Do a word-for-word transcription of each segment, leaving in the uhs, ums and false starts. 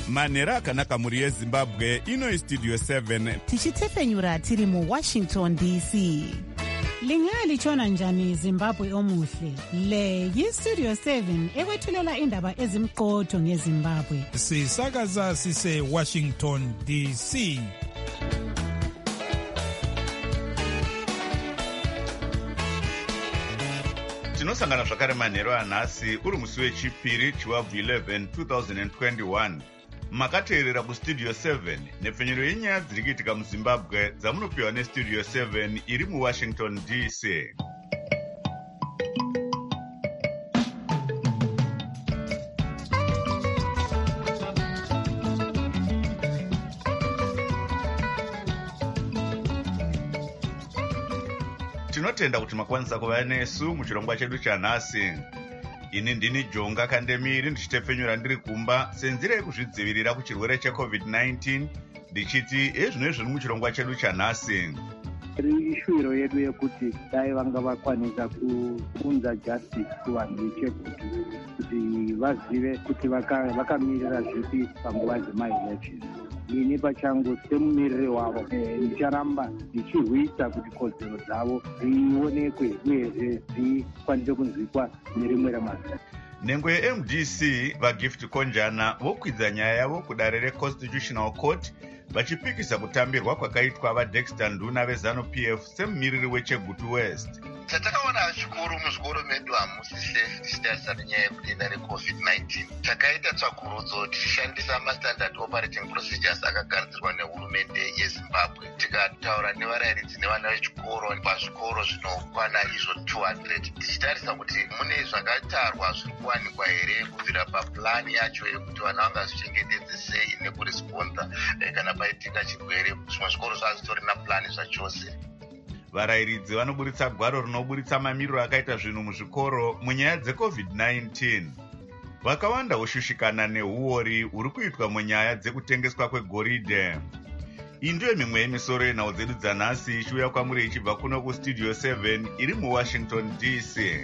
manhero akanaka mhuri yezimbabwe. Ino istudio seven tichitefenyura tiri muwashington D C. Lingalitshona njani Zimbabwe omuhle? Le yistudio seven ekwethulela indaba ezimqotho ngeZimbabwe. Sisakaza sise Washington D C. tinosangana zvakare manhero anhasi uri musi wechipiri chiwabvu eleven twenty twenty-one. Makateerera kustudio seven nepfenyuro yenyaya dziri kuitika muzimbabwe dzamunopiwa nestudio seven iri muwashington D C. Tinotenda kuti makwanisa kuva nesu muchirongwa chedu chanhasi. Ini ndini Jonga Kandemiri ndichitefenyura ndiri kumba senzira yekuzvidzivirira kuchirwere checovid nineteen ndichiti ezvino zviri muchirongwa chedu chanhasi. Ishuviro yedu yekuti dai vanga vakwanisa kuunza justice kuvanhu vechegutu kuti vazive kuti vakamirira zvipi panguva dzemaelections. Ini pachangu semumiriri wavo ndicharamba ndichirwisa kuti kodzero dzavo dzionekwe uyezve dzikwanise kunzwikwa nerimwe ramazita. Nhengo ye-M D C vaGift Konjana vokwidza nyaya yavo kudare reConstitutional Court vachipikisa kutambirwa kwakaitwa vaDexter Nduna veZanu-P F semumiriri weChegutu West. Tatakaona zvikuru muzvikoro medu hamusise tichitarisa nenyaya yekudenda recovid nineteen. Takaita tsvakurudzo tichishandisa mastandard operating procedures akagadzirwa nehurumende yeZimbabwe. Tikataura nevarayiridzi nevana vechikoro pazvikoro zvinokwana izvo two hundred. Tichitarisa kuti mune zvakatarwa zviri kuwanikwa here kubvira papulani yacho yekuti vana vangazvichengetedze sei nekuresponda kana paitika chirwere. Zvimwe zvikoro zvazvitorina pulani zvachose. Varayiridzi vanoburitsa gwaro rinoburitsa mamiriro akaita zvinhu muzvikoro munyaya dzecovid nineteen. Vakawanda voshushikana neuori huri kuitwa munyaya dzekutengeswa kwegoridhe. Iyi ndiyo mimwe yemisoro yenhau dzedu dzanhasi ichiuya kwamuri ichibva kuno kustudio seven iri muwashington D C.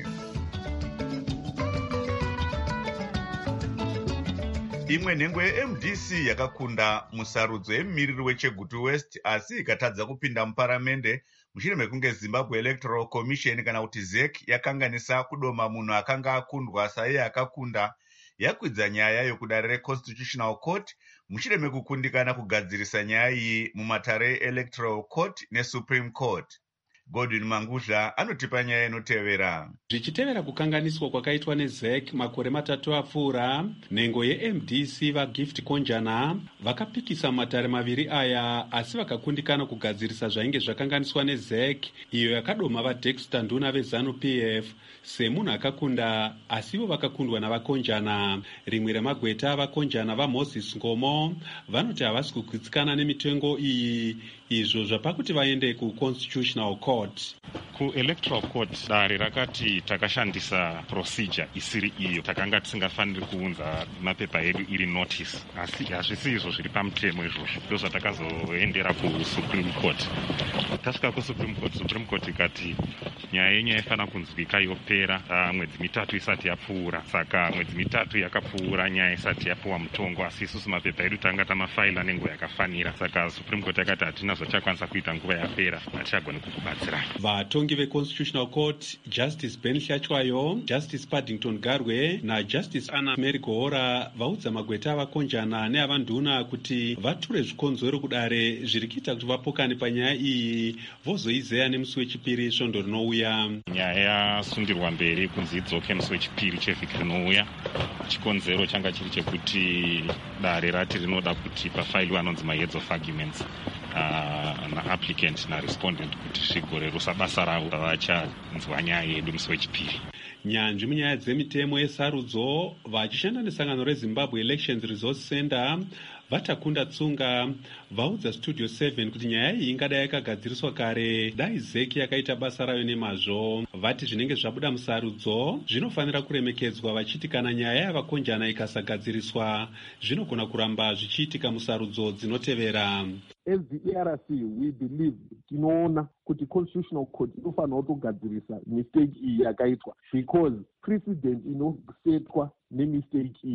Imwe nhengo ye-M D C yakakunda musarudzo yemumiriri weChegutu West asi ikatadza kupinda muparamende mushure mekunge Zimbabwe Electoral Commission kana kuti Z E C yakanganisa kudoma munhu akanga akundwa saiye akakunda. Yakwidza nyaya yokudare reConstitutional Court mushure mekukundikana kugadzirisa nyaya iyi mumatare eElectoral Court neSupreme Court. Godwin Manguzha anotipa nyaya inotevera. Zvichitevera kukanganiswa kwakaitwa neZ E C makore matatu apfuura, nhengo ye-M D C vaGift Konjana vakapikisa matare maviri aya asi vakakundikana kugadzirisa zvainge zvakanganiswa neZ E C iyo yakadoma vaDexter Nduna veZanu-P F semunhu akakunda asivo vakakundwa navakonjana. Rimwe remagweta avakonjana vaMoses Ngomo vanoti havasi kukwitsikana nemitengo iyi, izvo zvapakuti vaende kuConstitutional Court. KuElectoral Court dare rakati takashandisa procedure isiri iyo, takanga tisingafaniri kuunza mapepa edu iri notice, asi hazvisi izvo zviri pamutemo izvozvo. Ndozvatakazoendera kuSupreme Court. Tasvika kuSupreme Court, Supreme Court ikati nyaya yenyu yaifana kunzwika yopera mwedzi mitatu isati yapfuura. Saka mwedzi mitatu yakapfuura nyaya isati yapuwa mutongo, asi isusu mapepa edu tanga tamafaila nenguva yakafanira. Saka Supreme Court yakati hatina zvachakwanisa kuita nguva yapera, hatichagoni kukubatsira. Vatongi veConstitutional Court Justice Ben Hlachwayo, Justice Paddington Garwe naJustice Anna Mary Gohora vaudza magweta avakonjana neavanduna kuti vature zvikonzero kudare zviri kuita kuti vapokane panyaya iyi vozoizeya nemusi wechipiri svondo rinouya. Nyaya yasundirwa mberi kunzi idzoke musi wechipiri chevhiki rinouya. Chikonzero changa chiri chekuti dare rati rinoda kuti pafailiwe anonzi maheads of arguments Uh, na-applicant na-respondent kuti zvigorerusa basa ravo pavachanzwa nyaya yedu musi wechipiri. Nyanzvi munyaya dzemitemo yesarudzo vachishanda nesangano reZimbabwe Elections Resource Center vatakunda tsunga vaudza studio seven kuti nyaya iyi ingadai yakagadziriswa kare dai Z E C yakaita basa rayo nemazvo. Vati zvinenge zvabuda musarudzo zvinofanira kuremekedzwa, vachiti kana nyaya yavakonjana ikasagadziriswa zvinogona kuramba zvichiitika musarudzo dzinotevera. As the E R C, we believe tinoona kuti Constitutional Court inofanira kutogadzirisa mistake iyi yakaitwa, because precedent inosetwa nemistake iyi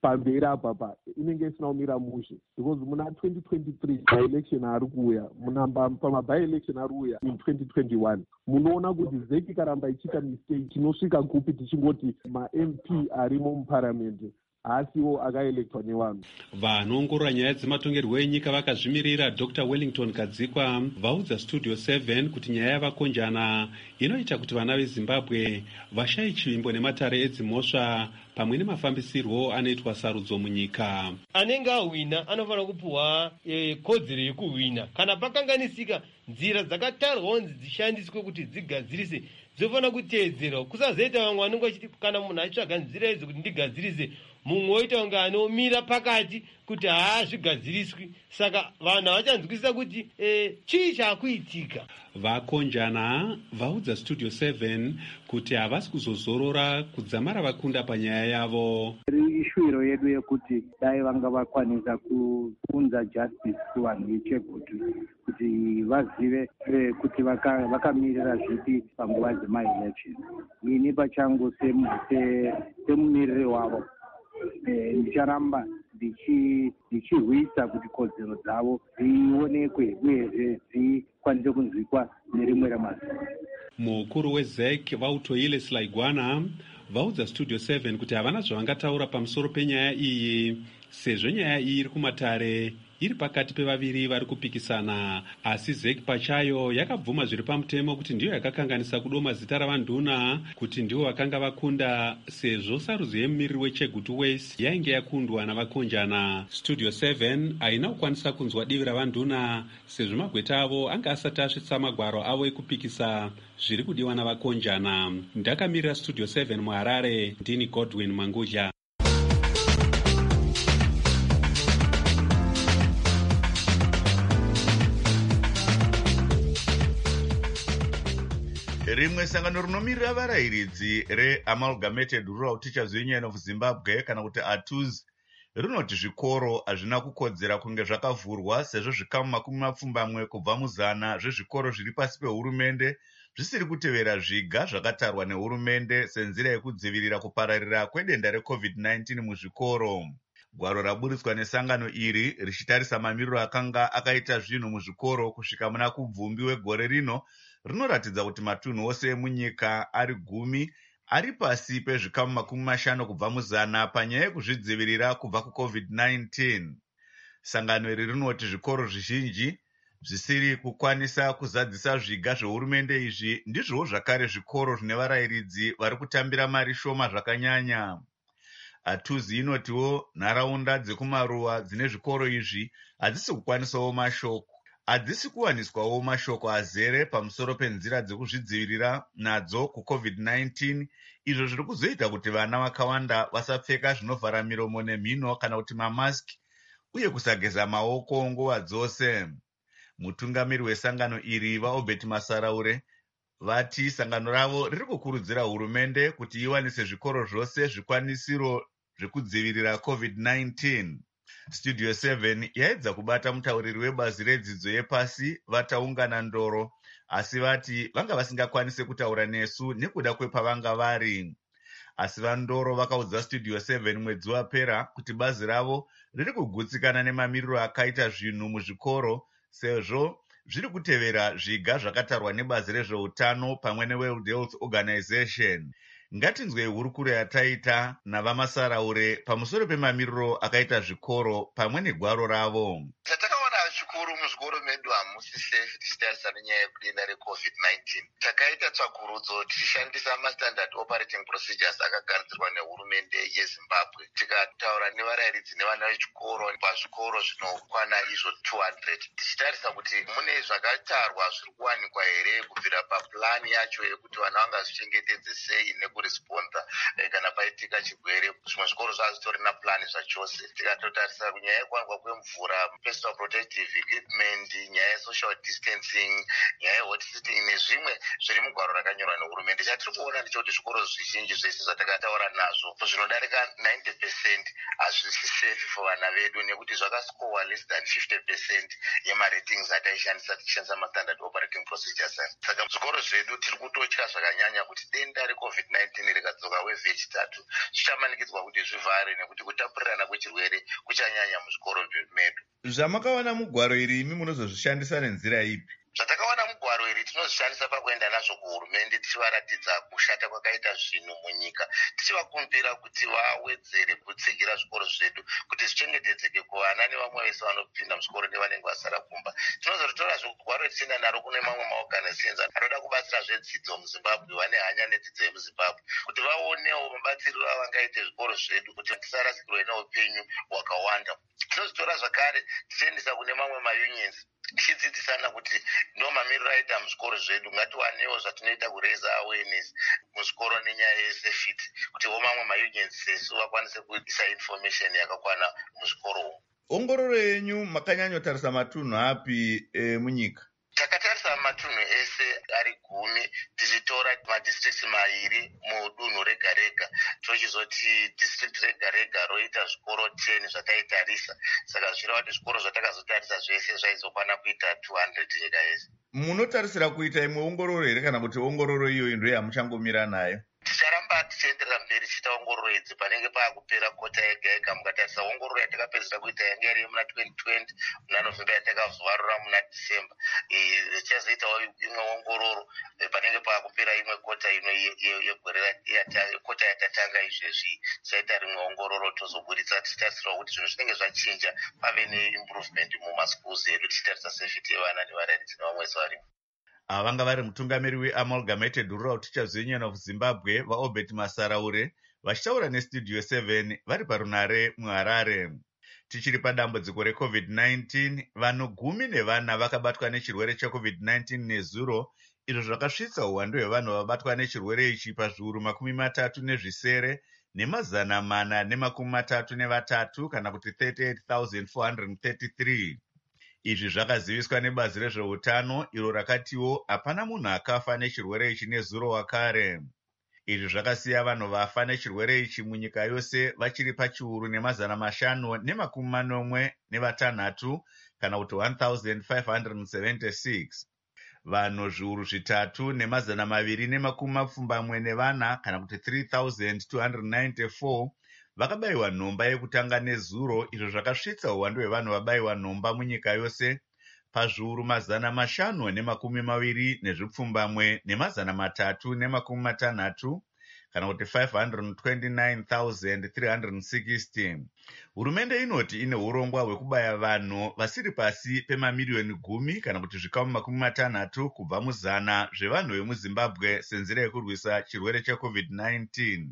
pamberi apa pa inenge isina kumira mushe because muna twenty twenty-three by-election ari kuuya muna pamaby-election ari kuuya in twenty twenty-one munoona kuti zeki karamba ichiita mistake tinosvika kupi tichingoti ma-M P arimo muparamendi haasiwo akaelektwa nevanhu. vanoongorora nyaya dzematongerwo enyika vakazvimirira Dr Wellington Kadzikwa vaudza Studio seven kuti nyaya yavakonjana inoita kuti vana veZimbabwe vashaye chivimbo nematare edzimhosva pamwe nemafambisirwo anoitwa sarudzo munyika. Anenge awina anofanira kupuwa e, kodzero yekuwina. Kana pakanganisika nzira dzakatarwa kunzi dzishandiswe kuti dzigadzirise dzofanira kuteedzerwa. Kusazoita vamwe vanenge vachiti kana munhu achitsvaga nzira idzi kuti ndigadzirise mumwe oita kunge anomira pakati kuti haazvigadziriswi. Saka vanhu havachanzwisisa kuti e, chii chaakuitika. Vakonjana vaudza Studio seven kuti havasi kuzozorora kudzamara vakunda panyaya yavo. Ishuviro yedu yekuti dai vanga vakwanisa kuunza justice kuvanhu veChegutu kuti vazive kuti vakamirira zvipi panguva dzemaelection. Ini pachangu semumiriri wavo ndicharamba ndichirwisa kuti kodzero dzavo dzionekwe uyezve dzikwanise kunzwikwa nerimwe ramazuva. Mukuru weZEC Vautoile Slaigwana vaudza Studio seven kuti havana zvavangataura pamusoro penyaya iyi sezvo nyaya iyi iri kumatare iri pakati pevaviri vari kupikisana, asi ZEC pachayo yakabvuma zviri pamutemo kuti ndiyo yakakanganisa kudoma zita ravanduna kuti ndivo vakanga vakunda sezvo sarudzo yemumiriri weChegutu West yainge yakundwa navakonjana. Studio seven haina kukwanisa kunzwa divi ravanduna sezvo magweta avo anga asati asvitsa magwaro avo ekupikisa zviri kudiwa navakonjana. Ndakamirira Studio seven muHarare, ndini Godwin Manguja. Rimwe sangano rinomirira varayiridzi reAmalgamated Rural Teachers Union of Zimbabwe kana kuti A T U Z rinoti zvikoro hazvina kukodzera kunge zvakavhurwa sezvo zvikamu makumi mapfumbamwe kubva muzana zvezvikoro zviri pasi pehurumende zvisiri kutevera zviga zvakatarwa nehurumende senzira yekudzivirira kupararira kwedenda reCovid nineteen muzvikoro. Gwaro raburitswa nesangano iri richitarisa mamiriro akanga akaita zvinhu muzvikoro kusvika muna kubvumbi wegore rino rinoratidza kuti matunhu ose emunyika ari gumi ari pasi pezvikamu makumi mashanu kubva muzana panyaya yekuzvidzivirira kubva kuCovid nineteen. Sangano iri rinoti zvikoro zvizhinji zvisiri kukwanisa kuzadzisa zviga zvehurumende izvi ndizvowo zvakare zvikoro zvine varayiridzi vari kutambira mari shoma zvakanyanya. A T U Z inotiwo nharaunda dzekumaruwa dzine zvikoro izvi hadzisi kukwanisawo mashoko hadzisi kuwaniswawo mashoko azere pamusoro penzira dzekuzvidzivirira nadzo kuCovid nineteen, izvo zviri kuzoita kuti vana vakawanda vasapfeka zvinovhara miromo nemhino kana kuti mamaski uye kusageza maoko nguva dzose. Mutungamiri wesangano iri vaObert Masaraure vati sangano ravo riri kukurudzira hurumende kuti iwanise zvikoro zvose zvikwanisiro zvekudzivirira COVID nineteen. Studio seven yaedza kubata mutauriri webazi redzidzo yepasi vataungana Ndoro, asi vati vanga vasingakwanise kutaura nesu nekuda kwepavanga vari. Asi vaNdoro vakaudza Studio seven mwedzi wapera kuti bazi ravo riri kugutsikana nemamiriro akaita zvinhu muzvikoro sezvo zviri kutevera zviga zvakatarwa nebazi rezveutano pamwe neWorld Health Organization. Ngatinzwe hurukuro yataita navamasaraure pamusoro pemamiriro akaita zvikoro pamwe negwaro ravo. Zvatakaona zvikuru muzvikoro medu hamusi safe tichitarisana nyaya yekudenda reCovid nineteen. Takaita tsvakurudzo tichishandisa mastandard operating procedures akagadzirwa nehurumende yeZimbabwe. Tikataura nevarayiridzi nevana vechikoro pazvikoro zvinokwana izvo two hundred. Tichitarisa kuti mune zvakatarwa zviri kuwanikwa here kubvira papulani yacho yekuti vana vangazvichengetedze sei nekuresponda kana paitika chirwere. Zvimwe zvikoro zvazvitorina plani zvachose. Tikatotarisa kunyaya yekuwanikwa kwemvura, personal protective equipment, nyaya yesocial distancing, nyaya yehot sitting nezvimwe zviri mugwaro rakanyorwa nehurumende. Chatiri kuona ndechekuti zvikoro zvizhinji zvese zvatakataura nazvo zvinodarika ninety percent hazvisi safe for vana vedu nekuti zvakascowa less than fifty percent yemaratings ataishandisa tichishandisa mastandard operating procedures. Saka zvikoro zvedu tiri kutotya zvakanyanya kuti denda recovid nineteen rikadzoka weve yechitatu zvichamanikidzwa kuti zvivhare nekuti kutapurirana kwechirwere kuchanyanya muzvikoro medu. Zvamakawana mugwaro iri imi munozozvishandisa nenzira ipi? Zvatakawana mugwaro iri tinozvishandisa pakuenda nazvo kuhurumende tichivaratidza kushata kwakaita zvinhu munyika, tichivakumbira kuti vawedzere kutsigira zvikoro zvedu kuti zvichengetedzeke kuvana nevamwe vese vanopinda muzvikoro nevanenge vasara kumba. Tinozotora zvogwaro tichienda naro kune mamwe maorganizations anoda kubatsira zvedzidzo muZimbabwe, vane hanya nedzidzo yemuZimbabwe, kuti vaonewo mabatsiriro avangaite zvikoro zvedu kuti tisarasikirwe neupenyu hwakawanda. Tinozotora zvakare tichiendesa kune mamwe maunions tichidzidzisana kuti ndo mamiriro aita muzvikoro zvedu, ngatiwanewo zvatinoita kuraise awareness muzvikoro nenyaya yesafety kuti wo mamwe maunions sesu vakwanise kuisa information yakakwana muzvikoro. Ongororo yenyu makanyanyotarisa matunhu api e, munyika? Takatarisa matunhu ese ari gumi tichitora madistricts mairi mudunhu rega rega, tochizoti district rega rega roita zvikoro ten zvataitarisa. Saka zvireva kuti zvikoro zvatakazotarisa zvese zvaizokwana kuita two hundred nyika yese. Munotarisira kuita imwe ongororo here kana kuti ongororo iyoyi ndiyo yamuchangomira nayo? Ticharamba tichienderera mberi tichiita ongororo idzi panenge paakupera kota yega yega. Mukatarisa ongororo yatakapedzera kuita yanga iri muna twenty twenty muna November yatakavharura muna December. Tichazoitawo imwe ongororo panenge paakupera imwe kota ino yegore kota yatatanga izvezvi. Tichaita rimwe ongororo tozoburitsa tichitarisirawo kuti zvinhu zvinenge zvachinja pave neimprovement mumaschools edu tichitarisa safety yevana nevarayiridzi nevamwe vese varimo. Vanga vari mutungamiri weamalgamated rural teachers union of Zimbabwe vaObert Masaraure vachitaura nestudio seven vari parunare muHarare. Tichiri padambudziko recovid nineteen, vanhu gumi nevana vakabatwa nechirwere checovid nineteen nezuro, izvo zvakasvitsa uwandu hwevanhu vabatwa nechirwere ichi pazviuru makumi matatu nezvisere nemazana mana nemakumi matatu nevatatu kana kuti thirty-eight thousand four hundred thirty-three. Izvi zvakaziviswa nebazi rezveutano iro rakatiwo hapana munhu akafa nechirwere ichi nezuro wakare. Izvi zvakasiya vanhu vafa nechirwere ichi munyika yose vachiri pachiuru nemazana mashanu nemakumi manomwe nevatanhatu kana kuti one thousand five hundred seventy-six. Vanhu zviuru zvitatu nemazana maviri nemakumi mapfumbamwe nevana kana kuti three thousand two hundred ninety-four vakabayiwa nhomba yekutanga nezuro, izvo zvakasvitsa uwandu hwevanhu vabayiwa nhomba munyika yose pazviuru mazana mashanu nemakumi maviri nezvipfumbamwe nemazana matatu nemakumi matanhatu kana kuti five hundred twenty-nine thousand three hundred sixty. Hurumende inoti ine urongwa hwekubaya vanhu vasiri pasi pemamiliyoni gumi kana kuti zvikamu makumi matanhatu kubva muzana zvevanhu vemuZimbabwe senzira yekurwisa chirwere checovid nineteen.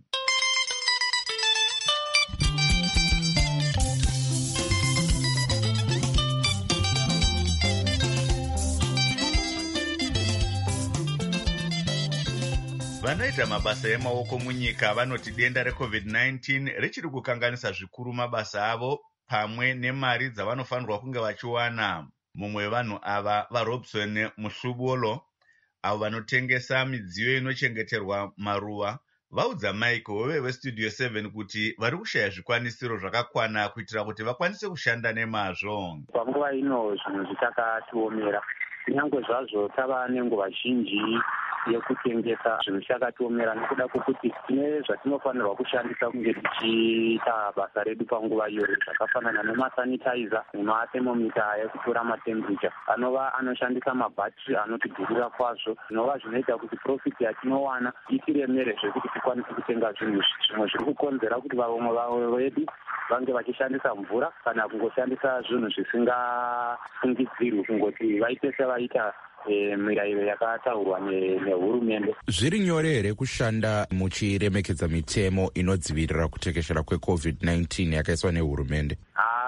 Vanoita mabasa emaoko munyika vanoti denda recovid nineteen richiri kukanganisa zvikuru mabasa avo pamwe nemari dzavanofanirwa kunge vachiwana. Mumwe wevanhu ava vaRobson Muhlubolo, avo vanotengesa midziyo inochengeterwa maruva, vaudza Mike Hove westudio seven kuti vari kushaya zvikwanisiro zvakakwana kuitira kuti vakwanise kushanda nemazvo. Panguva ino zvinhu zvichakatiomera, kunyange zvazvo tava nenguva zhinji yekutengesa zvinhu zvakatiomera nekuda kwokuti tine zvatinofanirwa kushandisa kunge tichiita basa redu panguva iyoyo, zvakafanana nemasanitizer nemathermometer ekutora matemperature anova anoshandisa mabhatiri anotidhurira kwazvo, zvinova zvinoita kuti profit yatinowana itiremere zvekuti tikwanise kutenga zvinhu zvimwe zviri kukonzera kuti vamwe vavo vedu vange vachishandisa mvura kana kungoshandisa zvinhu zvisingafungidzirwi kungoti vaite sevaita E, mirayiro yakataurwa nehurumende. Zviri nyore here kushanda muchiremekedza mitemo inodzivirira kutekeshera kwecovid nineteen yakaiswa nehurumende? Ah,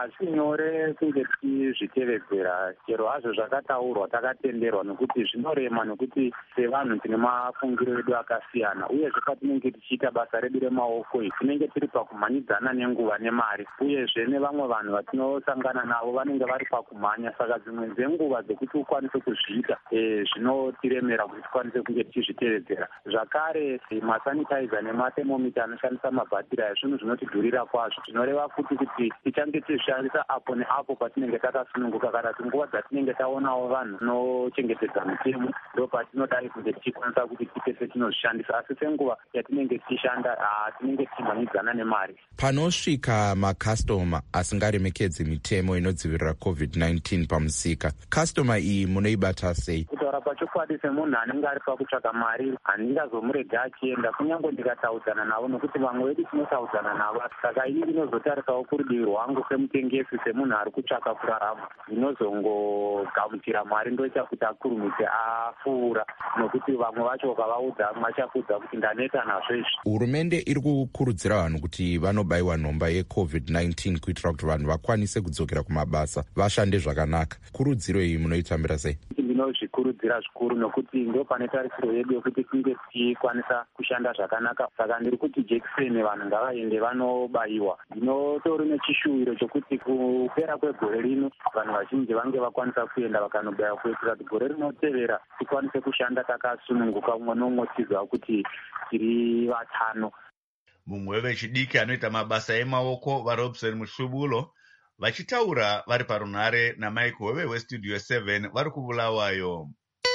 hasi nyore kunge tichizvitevedzera, chero hazvo zvakataurwa takatenderwa, nokuti zvinorema, nokuti sevanhu tine mafungiro edu akasiyana, uyezve patinenge tichiita basa redu remaoko iyi tinenge tiri pakumhanyidzana nenguva nemari, uyezve nevamwe vanhu vatinosangana navo vanenge vari pakumhanya. Saka dzimwe dzenguva dzekuti ukwanise kuzviita zvinotiremera kuti tikwanise kunge tichizvitevedzera. Zvakare masanitizer nemathermometer anoshandisa mabhatiri aya zvinhu zvinotidhurira kwazvo, zvinoreva futi kuti tichange tizvishandisa apo neapo patinenge takasununguka, kana kuti nguva dzatinenge taonawo vanhu vanochengetedza mitemo ndo patinodai kunge tichikwanisa kuti tipese tinozvishandisa, asi senguva yatinenge tichishanda tinenge tichimhanyidzana nemari. Panosvika makastoma asingaremekedzi mitemo inodzivirira covid nineteen pamusika, kastoma iyi munoibata sei? Kutaura pachokwadi semunhu anenge ari pakutsvaka mari handingazomurega achienda kunyange ndikataudzana navo, nokuti vamwe vedu tinotaudzana navo. Saka ini ndinozotarisawo kurudivi rwangu semutengesi, semunhu ari kutsvaka kurarama, ndinozongogamuchira mari ndoita kuti akurumidze apfuura, nokuti vamwe vacho ukavaudza machakudza kuti ndaneta nazvo izvi. Hurumende iri kukurudzira vanhu kuti vanobayiwa nhomba yecovid nineteen kuitira kuti vanhu vakwanise kudzokera kumabasa vashande zvakanaka. Kurudziro iyi munoitambira sei? Ndinozvikurudzira zvikuru, nokuti ndo pane tarisiro yedu yokuti tinge tichikwanisa kushanda zvakanaka. Saka ndiri kuti jekiseni vanhu ngavaende vanobayiwa. Ndinotori nechishuwiro chokuti kupera kwegore rino vanhu vazhinji vange vakwanisa kuenda vakanobayiwa, kuitira kuti gore rinotevera tikwanise kushanda takasununguka, umwe nomwe tiziva kuti tiri vatano. Mumwe wevechidiki anoita mabasa emaoko vaRobson Mushubulo vachitaura vari parunhare naMike Hove westudio seven vari kuBulawayo.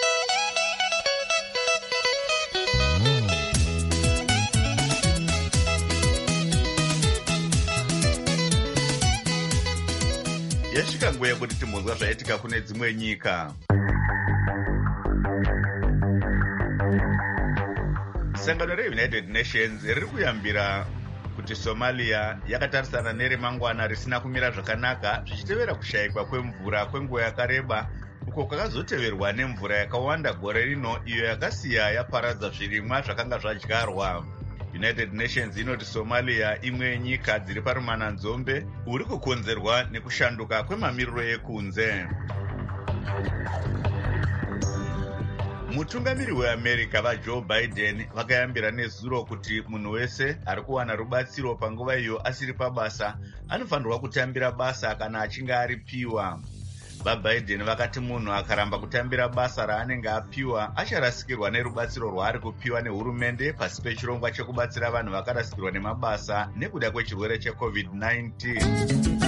Yasvika nguva yekuti timbonzwa zvaitika kune dzimwe nyika. Sangano reUnited Nations riri kuyambira kuti Somalia yakatarisana neremangwana risina kumira zvakanaka zvichitevera kushayikwa kwemvura kwenguva yakareba, uko kwakazoteverwa nemvura yakawanda gore rino iyo yakasiya yaparadza zvirimwa zvakanga zvadyarwa. United Nations inoti Somalia imwe yenyika dziri parumananzombe uri kukonzerwa nekushanduka kwemamiriro ekunze. Mutungamiri weAmerica vaJoe Biden vakayambira nezuro kuti munhu wese ari kuwana rubatsiro panguva iyo asiri pabasa anofanirwa kutambira basa kana achinge aripiwa. VaBiden vakati munhu akaramba kutambira basa raanenge apiwa acharasikirwa nerubatsiro rwaari kupiwa nehurumende pasi pechirongwa chekubatsira vanhu vakarasikirwa nemabasa nekuda kwechirwere checovid nineteen.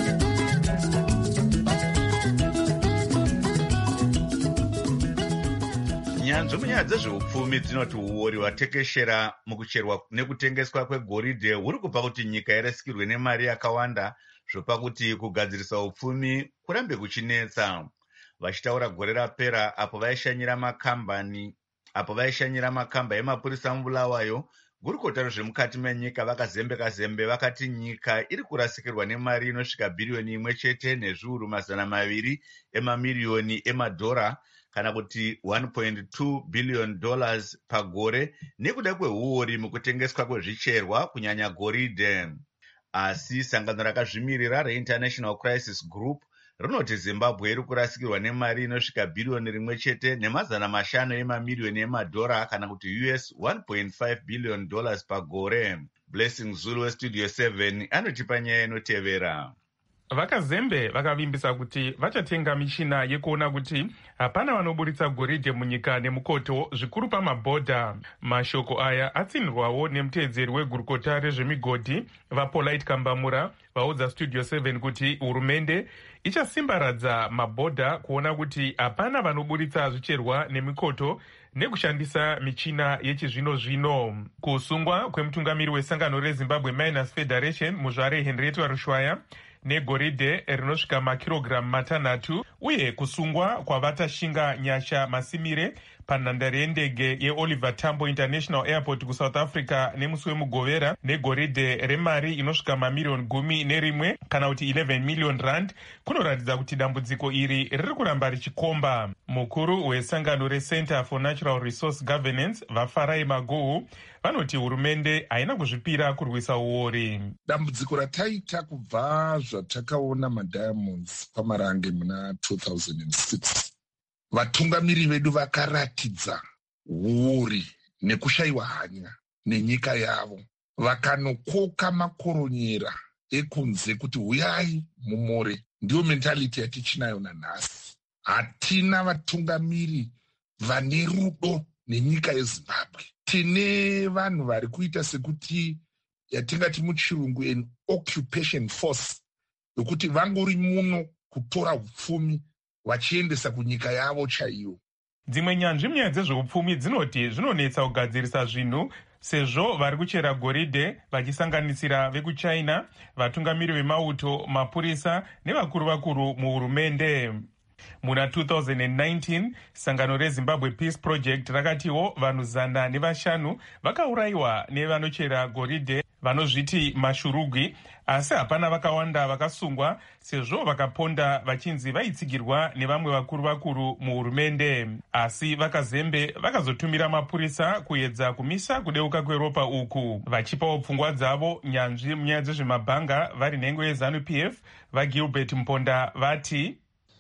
Nyanzvi munyaya dzezveupfumi dzinoti uori watekeshera mukucherwa nekutengeswa kwegoridhe huri kupa kuti nyika irasikirwe nemari yakawanda zvopa kuti kugadzirisa upfumi kurambe kuchinetsa. Vachitaura gore rapera apo vaishanyira makambani apo vaishanyira makamba emapurisa muBulawayo, gurukota rezvemukati menyika vakazembeka zembe vakati nyika iri kurasikirwa nemari inosvika bhiriyoni imwe chete nezviuru mazana maviri emamiliyoni emadhora kana kuti one point two billion dollars pagore nekuda kweuori mukutengeswa kwezvicherwa kunyanya goridhe. Asi sangano rakazvimirira reInternational Crisis Group rinoti Zimbabwe iri kurasikirwa nemari inosvika bhiriyoni rimwe chete nemazana mashanu emamiliyoni emadhora kana kuti U S one point five billion dollars pagore. Blessing Zulu westudio seven anotipa nyaya inotevera. Vakazembe vakavimbisa kuti vachatenga michina yekuona kuti hapana vanoburitsa goridhe munyika nemukoto zvikuru pamabhodha. Mashoko aya atsinirwawo nemuteedzeri wegurukota rezvemigodhi vaPolite Kambamura vaudza studio seven kuti hurumende ichasimbaradza mabhodha kuona kuti hapana vanoburitsa zvicherwa nemikoto nekushandisa michina yechizvino-zvino. Kusungwa kwemutungamiri wesangano reZimbabwe Miners Federation muzvare Henrietta Rushwaya negoridhe rinosvika makirogiramu matanhatu uye kusungwa kwavatashinga nyasha masimire panhandare yendege yeoliver tambo international airport kusouth africa nemusi wemugovera negoridhe remari inosvika mamiriyoni gumi nerimwe kana kuti eleven million rand kunoratidza kuti dambudziko iri riri kuramba richikomba. Mukuru wesangano recenter for natural resource governance vafarai maguhu vanoti hurumende haina kuzvipira kurwisa uori. Dambudziko rataita kubva zvatakaona madiamonds pamarange muna two thousand six, vatungamiri vedu vakaratidza uori nekushayiwa hanya nenyika yavo, vakanokoka makoronyera ekunze kuti huyai mumore. Ndiyo mentality yatichinayo nanhasi. Hatina vatungamiri vane rudo nenyika yeZimbabwe. Tine vanhu vari kuita sekuti yatingati muchirungu an occupation force, yokuti vangori muno kutora upfumi vachiendesa kunyika yavo chaiyo. Dzimwe nyanzvi munyaya dzezveupfumi dzinoti zvinonetsa kugadzirisa zvinhu sezvo vari kuchera goridhe vachisanganisira vekuchina, vatungamiri vemauto, mapurisa nevakuru vakuru muhurumende. Muna two thousand nineteen sangano reZimbabwe Peace Project rakatiwo vanhu zana nevashanu vakaurayiwa nevanochera goridhe vanozviti mashurugwi, asi hapana vakawanda vakasungwa sezvo vakaponda vachinzi vaitsigirwa nevamwe vakuru vakuru muhurumende. Asi vakazembe vakazotumira mapurisa kuedza kumisa kudeuka kweropa uku, vachipawo pfungwa dzavo nyanzvi munyaya dzezvemabhanga vari nhengo yeZanu P F vaGilbert Mponda vati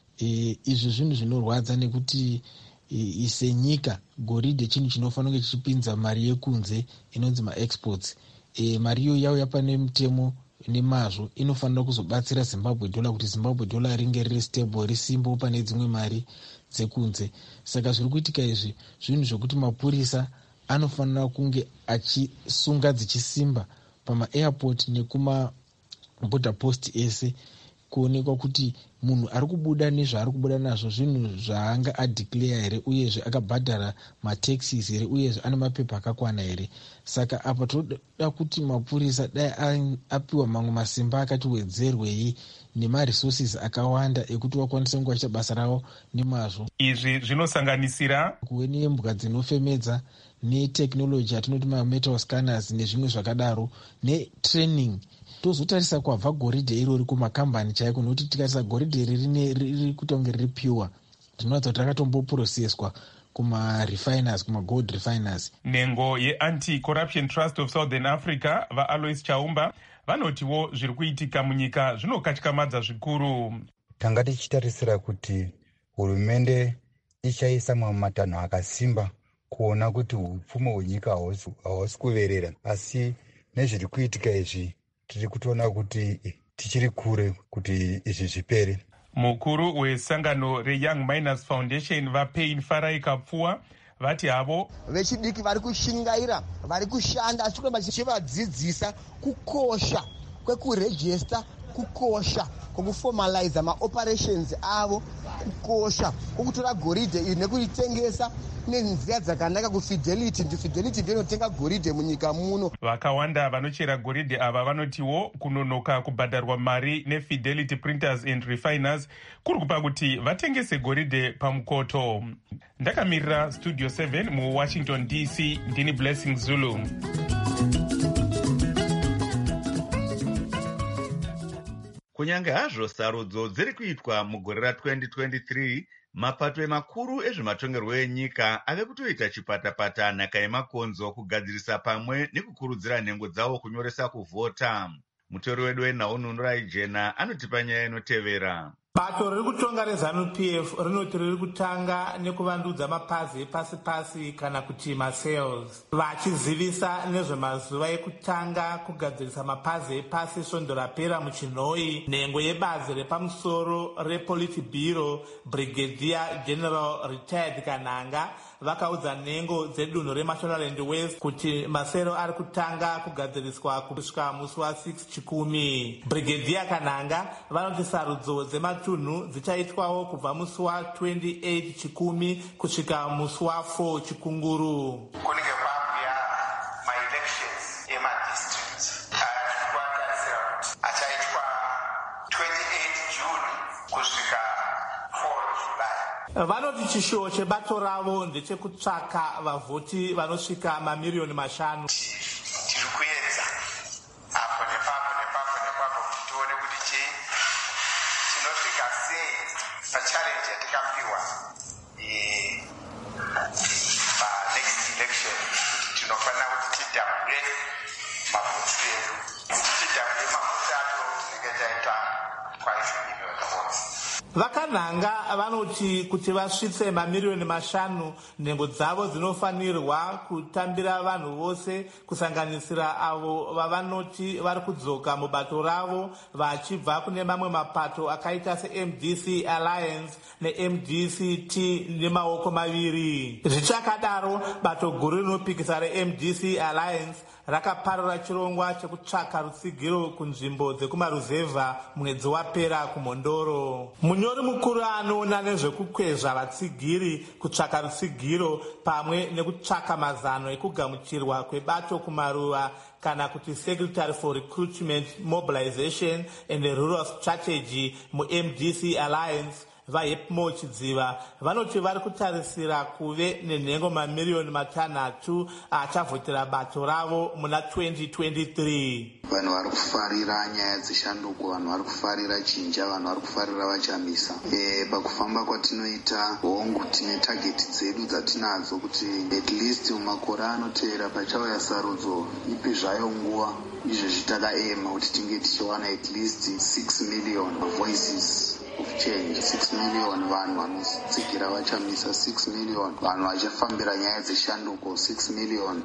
E, izvi zvinhu zvinorwadza nekuti e, senyika goridhe chinhu chinofanira kunge chichipinza mari yekunze inonzi maexports. E, mari iyo yauya pane mutemo nemazvo inofanira kuzobatsira Zimbabwe dollar kuti Zimbabwe dollar ringe riri stable, risimbo pane dzimwe mari dzekunze. Saka zviri kuitika izvi zvinhu zvokuti mapurisa anofanira kunge achisunga dzichisimba pama-airport nekuma border post ese, kuonekwa kuti munhu ari kubuda nezvaari kubuda nazvo zvinhu zvaanga adeclare here, uyezve akabhadhara mataxes here, uyezve ane mapepa akakwana here. Saka apa toda kuti mapurisa dai apiwa mamwe masimba akati wedzerwei nemaresources akawanda ekuti vakwanise kunge vachiita basa ravo nemazvo. Izvi zvinosanganisira kuve nembwa dzinofemedza, neteknoloji yatinoti mametal scanners nezvimwe zvakadaro, netraining. Tozotarisa kwabva goridhe irori kumakambani chaiko, nokuti tikarisa goridhe iri riri kutonge riri pure, tinoratidza kuti rakatomboprocesswa kuma-refiners, kuma-gold refiners. Nhengo ye-Anti-Corruption Trust of Southern Africa vaAlois Chaumba vanotiwo zviri kuitika munyika zvinokatyamadza zvikuru. Tanga tichitarisira kuti hurumende ichaisa mamwe matanho akasimba kuona kuti upfumi hwenyika hausi kuverera, asi nezviri kuitika izvi tiri kutoona kuti tichiri kure kuti izvi zvipere. Mukuru wesangano reYoung Miners Foundation vaPain Farai Kapfuwa vati havo vechidiki vari kushingaira, vari kushanda asi kuramba chichivadzidzisa kukosha kwekurejista, kukosha kwekuformalize maoperations avo, kukosha kwokutora goridhe iri nekuitengesa nenzira dzakanaka kufidelity. Fidelity ndiyo inotenga goridhe munyika muno. Vakawanda vanochera goridhe ava vanotiwo kunonoka kubhadharwa mari neFidelity Printers and Refiners kuri kupa kuti vatengese goridhe pamukoto. Ndakamirira Studio seven muWashington D C, ndini Blessing Zulu. Kunyange hazvo sarudzo dziri kuitwa mugore ra twenty twenty-three, mapato emakuru ezvematongerwo enyika ave kutoita chipatapata nhaka yemakonzo kugadzirisa pamwe nekukurudzira nhengo dzavo kunyoresa kuvhota. Mutori wedu weNhaununurai Jena anotipa nyaya inotevera. Bato riri kutonga reZanu P F rinoti riri kutanga nekuvandudza mapazi epasi pasi kana kuti masales, vachizivisa nezvemazuva ekutanga kugadzirisa mapazi epasi svondo rapera muchinhoi. Nhengo yebazi repamusoro rePolitburo Brigadier General Retired Kananga vakaudza nhengo dzedunhu reMashonaland West kuti masero ari kutanga kugadziriswa kusvika musi wa six Chikumi. Brigadier Kananga vanoti sarudzo dzematunhu dzichaitwawo kubva musi wa twenty-eight Chikumi kusvika musi wa four Chikunguru. Kunenge kwakuya maelections emadistricts atikuatarisira kuti achaitwa twenty-eight June kusvika four July. vanoti chishuwo chebato ravo ndechekutsvaka vavhoti vanosvika mamiriyoni mashanu. Tiri kuedza apo nepapo nepapo nepapo kuti tione kuti chii tinosvika sei pachalenji yatikapiwa panext election, kuti tinofanira kuti tidhambure mabhutu edu. Kuti tidhambure mabhutu acho tinenge taita kwaizvo nyika vakavonza. Vakanhanga vanoti kuti vasvitse mamiriyoni mashanu, nhengo dzavo dzinofanirwa kutambira vanhu vose, kusanganisira avo vavanoti vari kudzoka mubato ravo vachibva kune mamwe mapato akaita se-M D C Alliance ne-M D C T nemaoko maviri. Zvichakadaro, bato guru rinopikisa re-M D C Alliance rakaparura chirongwa chekutsvaka rutsigiro kunzvimbo dzekumaruzevha mwedzi wapera kumhondoro. Munyori mukuru anoona nezvekukwezva vatsigiri kutsvaka rutsigiro pamwe nekutsvaka mazano ekugamuchirwa kwebato kumaruva kana kuti Secretary for Recruitment, Mobilization and Rural Strategy mu-M D C Alliance, vaHepmo Chidziva vanoti vari kutarisira kuve nenhengo mamiriyoni matanhatu achavhotera bato ravo muna twenty twenty-three. Vanhu vari kufarira nyaya dzeshanduko, vanhu vari kufarira chinja, vanhu vari kufarira vachamisa. E, pakufamba kwatinoita hongu tine tageti dzedu dzatinadzo kuti at least mumakore anotevera pachauya sarudzo ipi zvayo nguva, izvezvi takaema kuti tinge tichiwana at least six million voices of change, six million vanhu vanotsigira vachamisa, six million vanhu vachafambira nyaya dzeshanduko, six million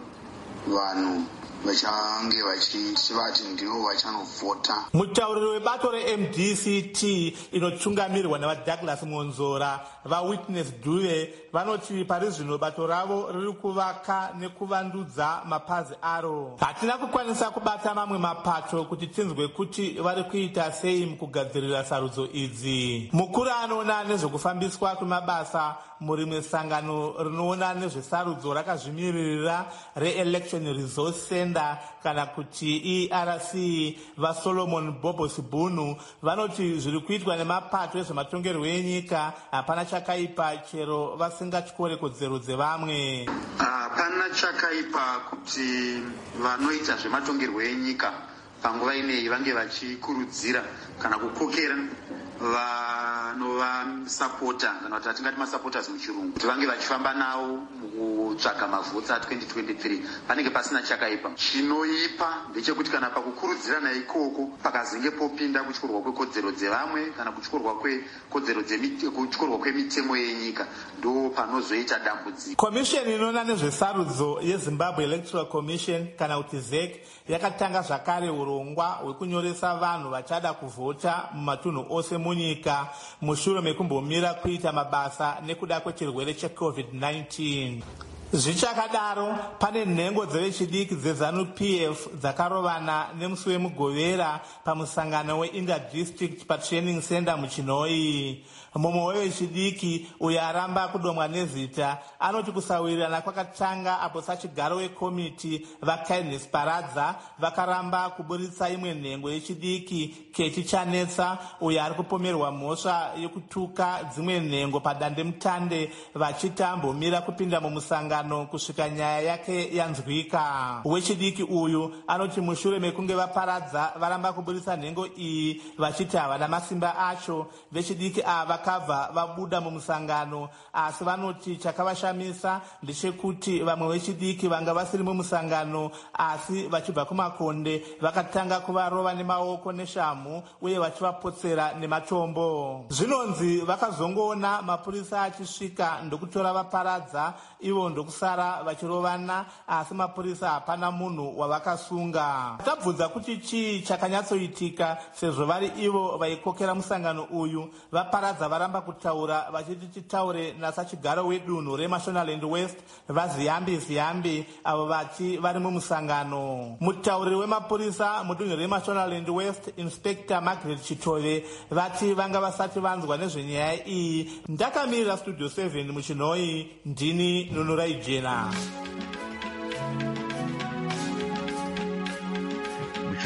vanhu vachange vachivati ndivo vachanovhota. Mutauriri webato re-M D C T inotsungamirwa navaDouglas Monzora vaWitness Duve vanoti pari zvino bato ravo riri kuvaka nekuvandudza mapazi aro. Hatina kukwanisa kubata mamwe mapato kuti tinzwe kuti vari kuita sei mukugadzirira sarudzo idzi. Mukuru anoona nezvekufambiswa kwemabasa murimwe sangano rinoona nezvesarudzo rakazvimiririra re-Election Resource Center kana kuti E R C vaSolomon Bobosibunu vanoti zviri kuitwa nemapato ezvematongerwo enyika hapana chakaipa chero vasingatyore kodzero dzevamwe. Hapana chakaipa kuti vanoita zvematongerwo enyika panguva ineyi vange vachikurudzira kana kukokera vanovasapota kana kuti atingati masupporters muchirungu kuti vange vachifamba navo mukutsvaga mavhotsi a twenty twenty-three panenge pasina chakaipa. Chinoipa ndechekuti kana pakukurudzirana ikoko pakazenge popinda kutyorwa kwekodzero dzevamwe kana kutyorwa kwekodzero kutyorwa kwemitemo yenyika ndo panozoita dambudziko. Komisheni inoona nezvesarudzo yeZimbabwe Electoral Commission kana kuti Z E C yakatanga zvakare urongwa hwekunyoresa vanhu vachada kuvhota mumatunhu ose munyika mushure mekumbomira kuita mabasa nekuda kwechirwere cheCovid nineteen. Zvichakadaro, pane nhengo dzevechidiki dzeZANU P F dzakarovana nemusi wemugovera pamusangano weInter-District paTraining Center muChinoi. Mumwe wevechidiki uyo aramba kudomwa nezita anoti kusawirirana kwakatanga apo sachigaro wekomiti vaKindness Paradza vakaramba kuburitsa imwe nhengo yechidiki Keti Chanetsa uyo ari kupomerwa mhosva yokutuka dzimwe nhengo padandemutande vachitambomira kupinda mumusangano kusvika nyaya yake yanzwika. Wechidiki uyu anoti mushure mekunge vaparadza varamba kuburitsa nhengo iyi vachiti havana masimba acho, vechidiki ava vakabva vabuda mumusangano, asi vanoti chakavashamisa ndechekuti vamwe vechidiki vanga vasiri mumusangano asi vachibva kumakonde vakatanga kuvarova nemaoko neshamhu uye vachivapotsera nematombo. Zvinonzi vakazongoona mapurisa achisvika ndokutora vaparadza ivo ndokusara vachirovana, asi mapurisa hapana munhu wavakasunga. Tabvunza kuti chii chakanyatsoitika sezvo vari ivo vaikokera musangano uyu, vaparadza varamba kutaura vachiti titaure nasachigaro wedunhu reMashonaland West vaZiyambi Ziyambi avo vati vari mumusangano. Mutauriri wemapurisa mudunhu reMashonaland West Inspector Margaret Chitove vati vanga vasati vanzwa nezvenyaya iyi. Ndakamirira Studio seven muChinoi, ndini Nunurai Jena.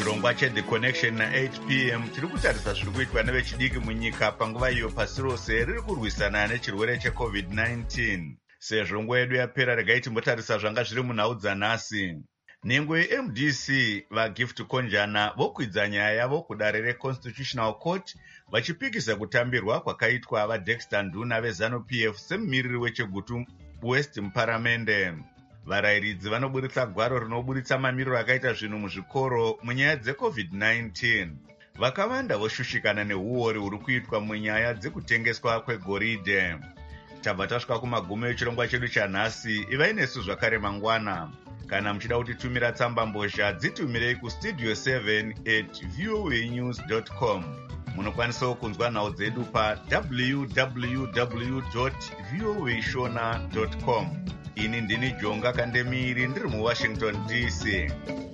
chirongwa cheThe Connection na-eight p m tiri kutarisa zviri kuitwa nevechidiki munyika panguva iyo pasi rose riri kurwisana nechirwere checovid nineteen. Sezvo nguva yedu yapera, regai timbotarisa zvanga zviri munhau dzanhasi. Nhengo yeM D C vaGift Konjana vokwidza nyaya yavo kudare reConstitutional Court vachipikisa kutambirwa kwakaitwa vaDexter Nduna veZanu-P F semumiriri wechegutu West muparamende. Varayiridzi vanoburitsa gwaro rinoburitsa mamiriro akaita zvinhu muzvikoro munyaya dzecovid nineteen. Vakawanda voshushikana neuori huri kuitwa munyaya dzekutengeswa kwegoridhe. Tabva tasvika kumagumo echirongwa chedu chanhasi. Ivai nesu zvakare mangwana. Kana muchida kutitumira tsamba mbozha, dzitumirei kustudio seven at voanews dot com. Munokwanisawo kunzwa nhau dzedu pa w w w dot voa shona dot com. Ini ndini Jonga Kandemiri ndiri muWashington D C.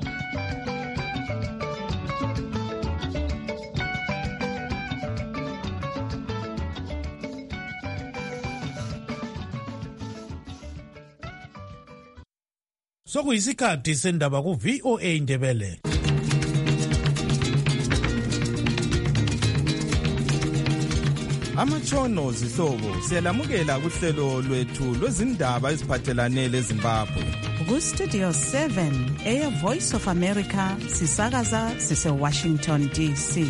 Sokuyisikhathi sendaba ku V O A Ndebele. Amatshono zihlobo siyalamukela kuhlelo lwethu lwezindaba eziphathelane leZimbabwe. Ku Studio seven eya Voice of America sisakaza sise Washington D C.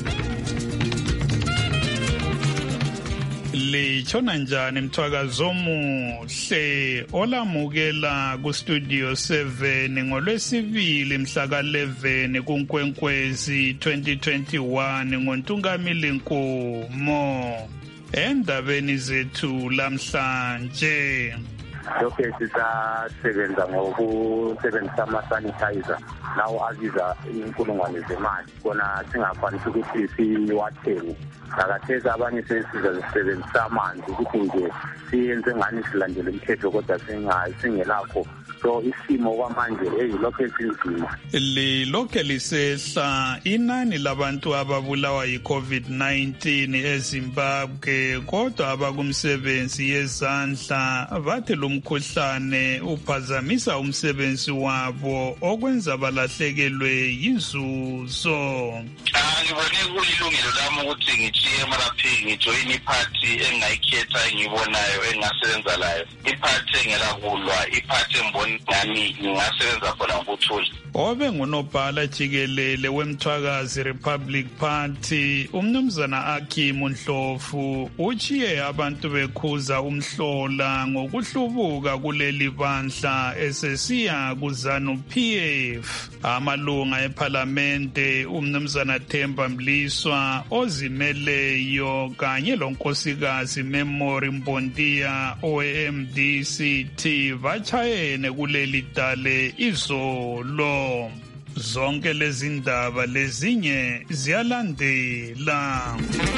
Litshona njani mthwakazo omuhle olamukela ku Studio seven ngolwesibili mhla ka eleven kuNkwenkwezi twenty twenty-one ngoNtungamili Nkomo. Endabeni zethu lamhlanje lokho sisasebenza ngokusebenzisa ama-sanitizer lawo abiza inkulungwane zemali kona singakwanisi ukuthi siwathenge. Nakathesi abanye sesizazisebenzisa amanzi ukuthi nje siyenze ngani silandele umthetho kodwa singelakho. So isimo kwamanje eyilokho esinzima. Lilokhe lisehla inani labantu ababulawa yi-COVID nineteen eZimbabwe, kodwa abakumsebenzi yezandla bathi lo mkhuhlane uphazamisa umsebenzi wabo okwenza balahlekelwe yinzuzo. Ngibone kulilungelo lami ukuthi ngichiye emaraphi ngijoyine iphathi engingayikhetha engibonayo engasebenza layo. Iphathi engelakulwa, iphathi embona ngani ngingasebenza khona ngokuthula. Obe ngunobhala jikelele weMthwakazi Republic Party umnumzana Akim Ndlovu uchiye abantu bekhuza umhlola ngokuhlubuka kuleli bandla esesiya kuZanu-P F. Amalunga eParlamente umnumzana Themba Mliswa ozimeleyo kanye lonkosikazi Memory Mbondiya owe-M D C T bachayene kuleli dale izolo. Zonke lezi ndaba lezinye ziyalandela.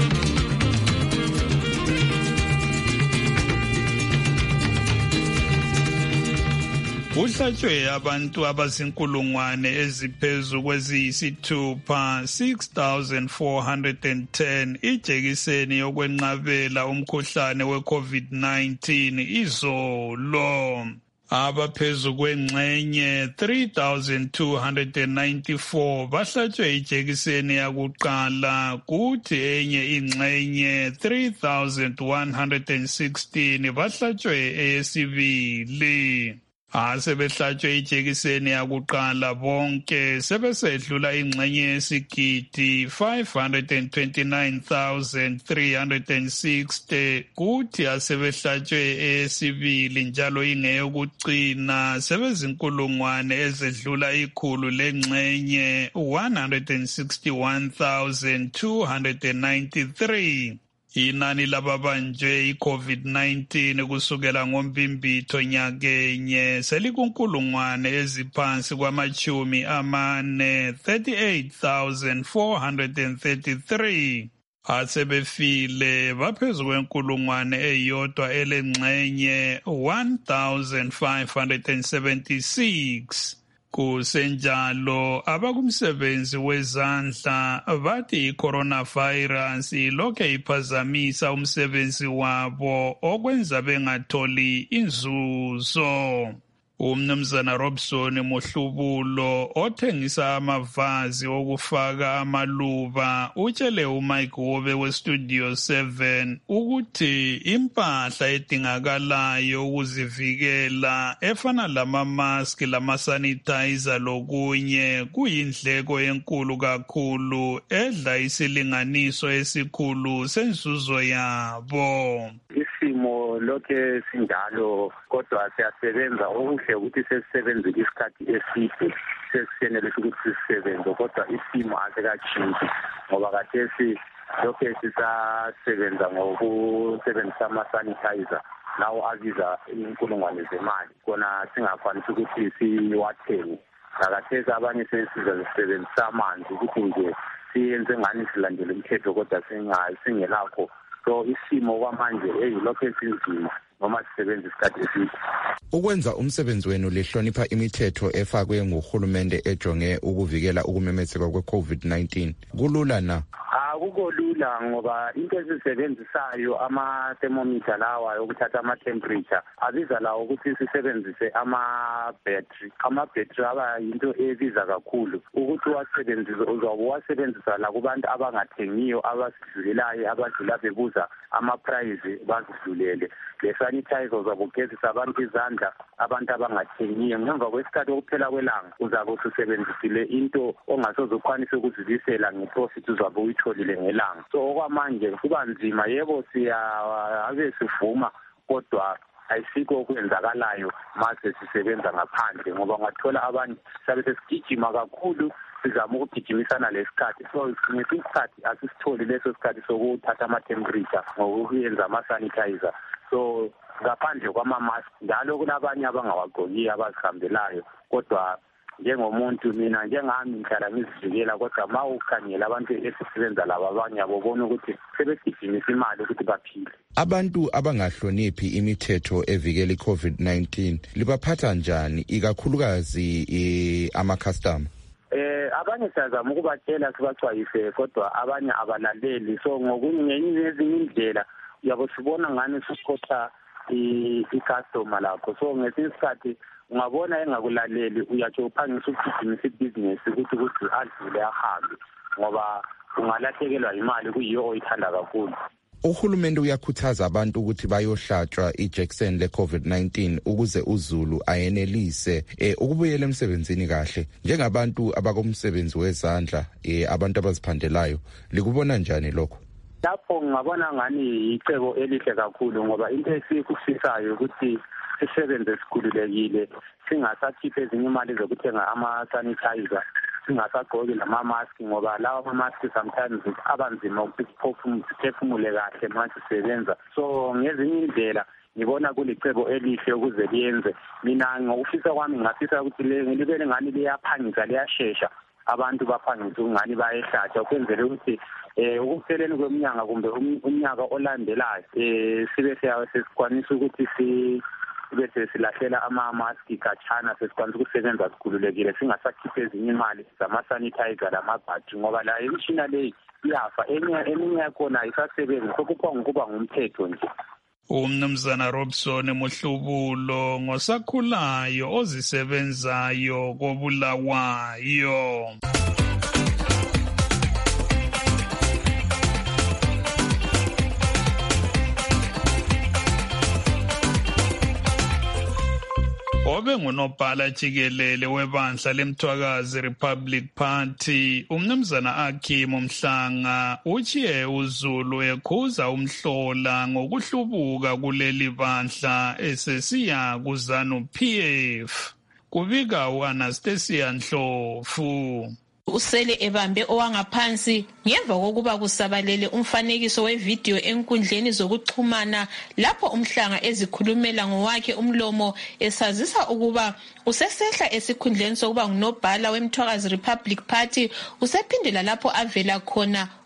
Kuhlatshwe abantu abazinkulungwane eziphezu kweziyisithupha six thousand four hundred ten ijekiseni yokwenqabela umkhuhlane we-COVID nineteen izolo. Abaphezu kwengxenye three thousand two hundred ninety-four bahlatshwe ijekiseni yakuqala, kuthi enye ingxenye three thousand one hundred sixteen bahlatshwe eyesibili. Asebehlatshwe ijekiseni yakuqala bonke sebesedlula ingxenye yesigidi five hundred twenty-nine thousand three hundred sixty, kuthi asebehlatshwe eyesibili njalo ingeyokucina sebezinkulungwane ezedlula ikhulu lengxenye one hundred sixty-one thousand two hundred ninety-three. Inani lababanjwe i-COVID nineteen kusukela ngoMbimbitho nyakenye selikunkulungwane eziphansi kwamachumi amane thirty-eight thousand four hundred thirty-three. Asebefile baphezu kwenkulungwane eyodwa elengxenye one thousand five hundred seventy-six. Kusenjalo abakumsebenzi wezandla bathi i-coronavirus lokhe iphazamisa umsebenzi wabo okwenza bengatholi inzuzo. Umnumzana Robson Mohlubulo othengisa amavazi okufaka amaluba utshele uMike Wobe weStudio seven ukuthi impahla edingakalayo ukuzivikela efana lama-mask lama-sanitizer lokunye kuyindleko enkulu kakhulu edla isilinganiso esikhulu senzuzo yabo. Isimo lokhe sinjalo kodwa siyasebenza okuhle ukuthi sesisebenze isikhathi eside sesisenelisa ukuthi sisebenze kodwa isimo asikatshintshi ngoba kathesi lokhe sisasebenza ngokusebenzisa ama-sanitizer lawo abiza inkulungwane zemali kona singakwanisi ukuthi siwathenge. Nakathesi abanye sesisebenzisa amanzi ukuthi nje siyenze ngani silandele umthetho kodwa singelakho. So isimo kwamanje eyilokho esinzima noma sisebenza isikhathi eside. Ukwenza umsebenzi wenu lihlonipha imithetho efakwe nguhulumende ejonge ukuvikela ukumemetheka kwe-COVID nineteen. Kulula na? Akukho lula ngoba into esisebenzisayo ama-thermometer lawa okuthatha ama-temperature abiza lawo ukuthi sisebenzise ama-battery. Ama-battery aba yinto ebiza kakhulu ukuthi wasebenzise uzobe wasebenzisa la kubantu abangathengiyo abasidlulelayo abadlula bebuza ama-price bazidlulele. Le sanitizer uzabe ugezisa abantu izandla abantu abangathengiyo ngemva kwesikhathi okuphela kwelanga uzabe ususebenzisile into ongasoze ukwanise ukuzibisela ngeprofit uzabe uyitholile ngelanga. So okwamanje kuba nzima yebo siyabe sivuma kodwa ayisikho okwenzakalayo mase sisebenza ngaphandle ngoba ungathola abanye sabe sesigijima kakhulu sizama ukugijimisana lesikhathi so ngesikhathi asisitholi leso sikhathi sokuthatha ama-temperature ngokuyenza ama-sanitizer. So ngaphandle kwama-mask njalo kulabanye abangawagqokiyo abazihambelayo kodwa njengomuntu mina njengami ngihlala ngizivikela kodwa ma ukhangela abantu esisebenza laba abanye abobona ukuthi sebegijimisa imali ukuthi baphile. Abantu abangahloniphi imithetho evikela i-COVID nineteen libaphatha njani ikakhulukazi e, ama-customer? Eh abanye siyazama ukubatshela sibacwayise kodwa abanye abalaleli so ngokunye ezinye indlela yabo sibona ngani sikhotha i-customer lakho so ngesinye isikhathi ungabona engakulaleli uyatsho uphangisa ukugijimisa ibhizinesi ukuthi ukuthi adlule ahambe ngoba ungalahlekelwa imali kuyiyo oyithanda kakhulu. Uhulumende uyakhuthaza abantu ukuthi bayohlatshwa ijekiseni le-COVID nineteen ukuze uZulu ayenelise eh, ukubuyela emsebenzini kahle. Njengabantu abakomsebenzi wezandla eh, abantu abaziphandelayo likubona njani lokho? Lapho ngabona ngani icebo elihle kakhulu ngoba into esikufisayo ukuthi sisebenze sikhululekile singasakhiphe ezinye imali zokuthenga ama-sanitizer singasagqoki lama-mask ngoba lawa ama-mask sometimes abanzima ukuthi siphefumule kahle ma sisebenza. So ngezinye indlela ngibona kulicebo elihle ukuze liyenze. Mina ngokufisa kwami ngafisa ukuthi libe ngani liyaphangisa liyashesha abantu baphangisa ungani bayehlatshwa ukwenzela ukuthi eh ukupheleni kweminyaka kumbe umnyaka olandelayo eh sibe sesikwanisa ukuthi si bese silahlela ama-mask kachana sesikwanisa ukusebenza sikhululekile singasakhiphe ezinye imali zama-sanitizer lamabhatri ngoba la imishina leyi iyafa eminye yakhona ayisasebenzi sokupha ngokuba ngumthetho nje. Umnumzana Robson Mohlubulo ngosakhulayo ozisebenzayo kobulawayo. Obe ngunobhala jikelele webandla lemthwakazi Republic Party umnumzana Akim Mhlanga uchiye uZulu ekhuza umhlola ngokuhlubuka kuleli bandla esesiya kuZanu P F. Kubika uAnastasia Ndlovu. Usele ebambe owangaphansi ngemva kokuba kusabalele umfanekiso wevideo enkundleni zokuxhumana lapho Umhlanga ezikhulumela ngowakhe umlomo esazisa ukuba usesehla esikhundleni sokuba ngunobhala wemthwakazi Republic Party usephindela lapho avela khona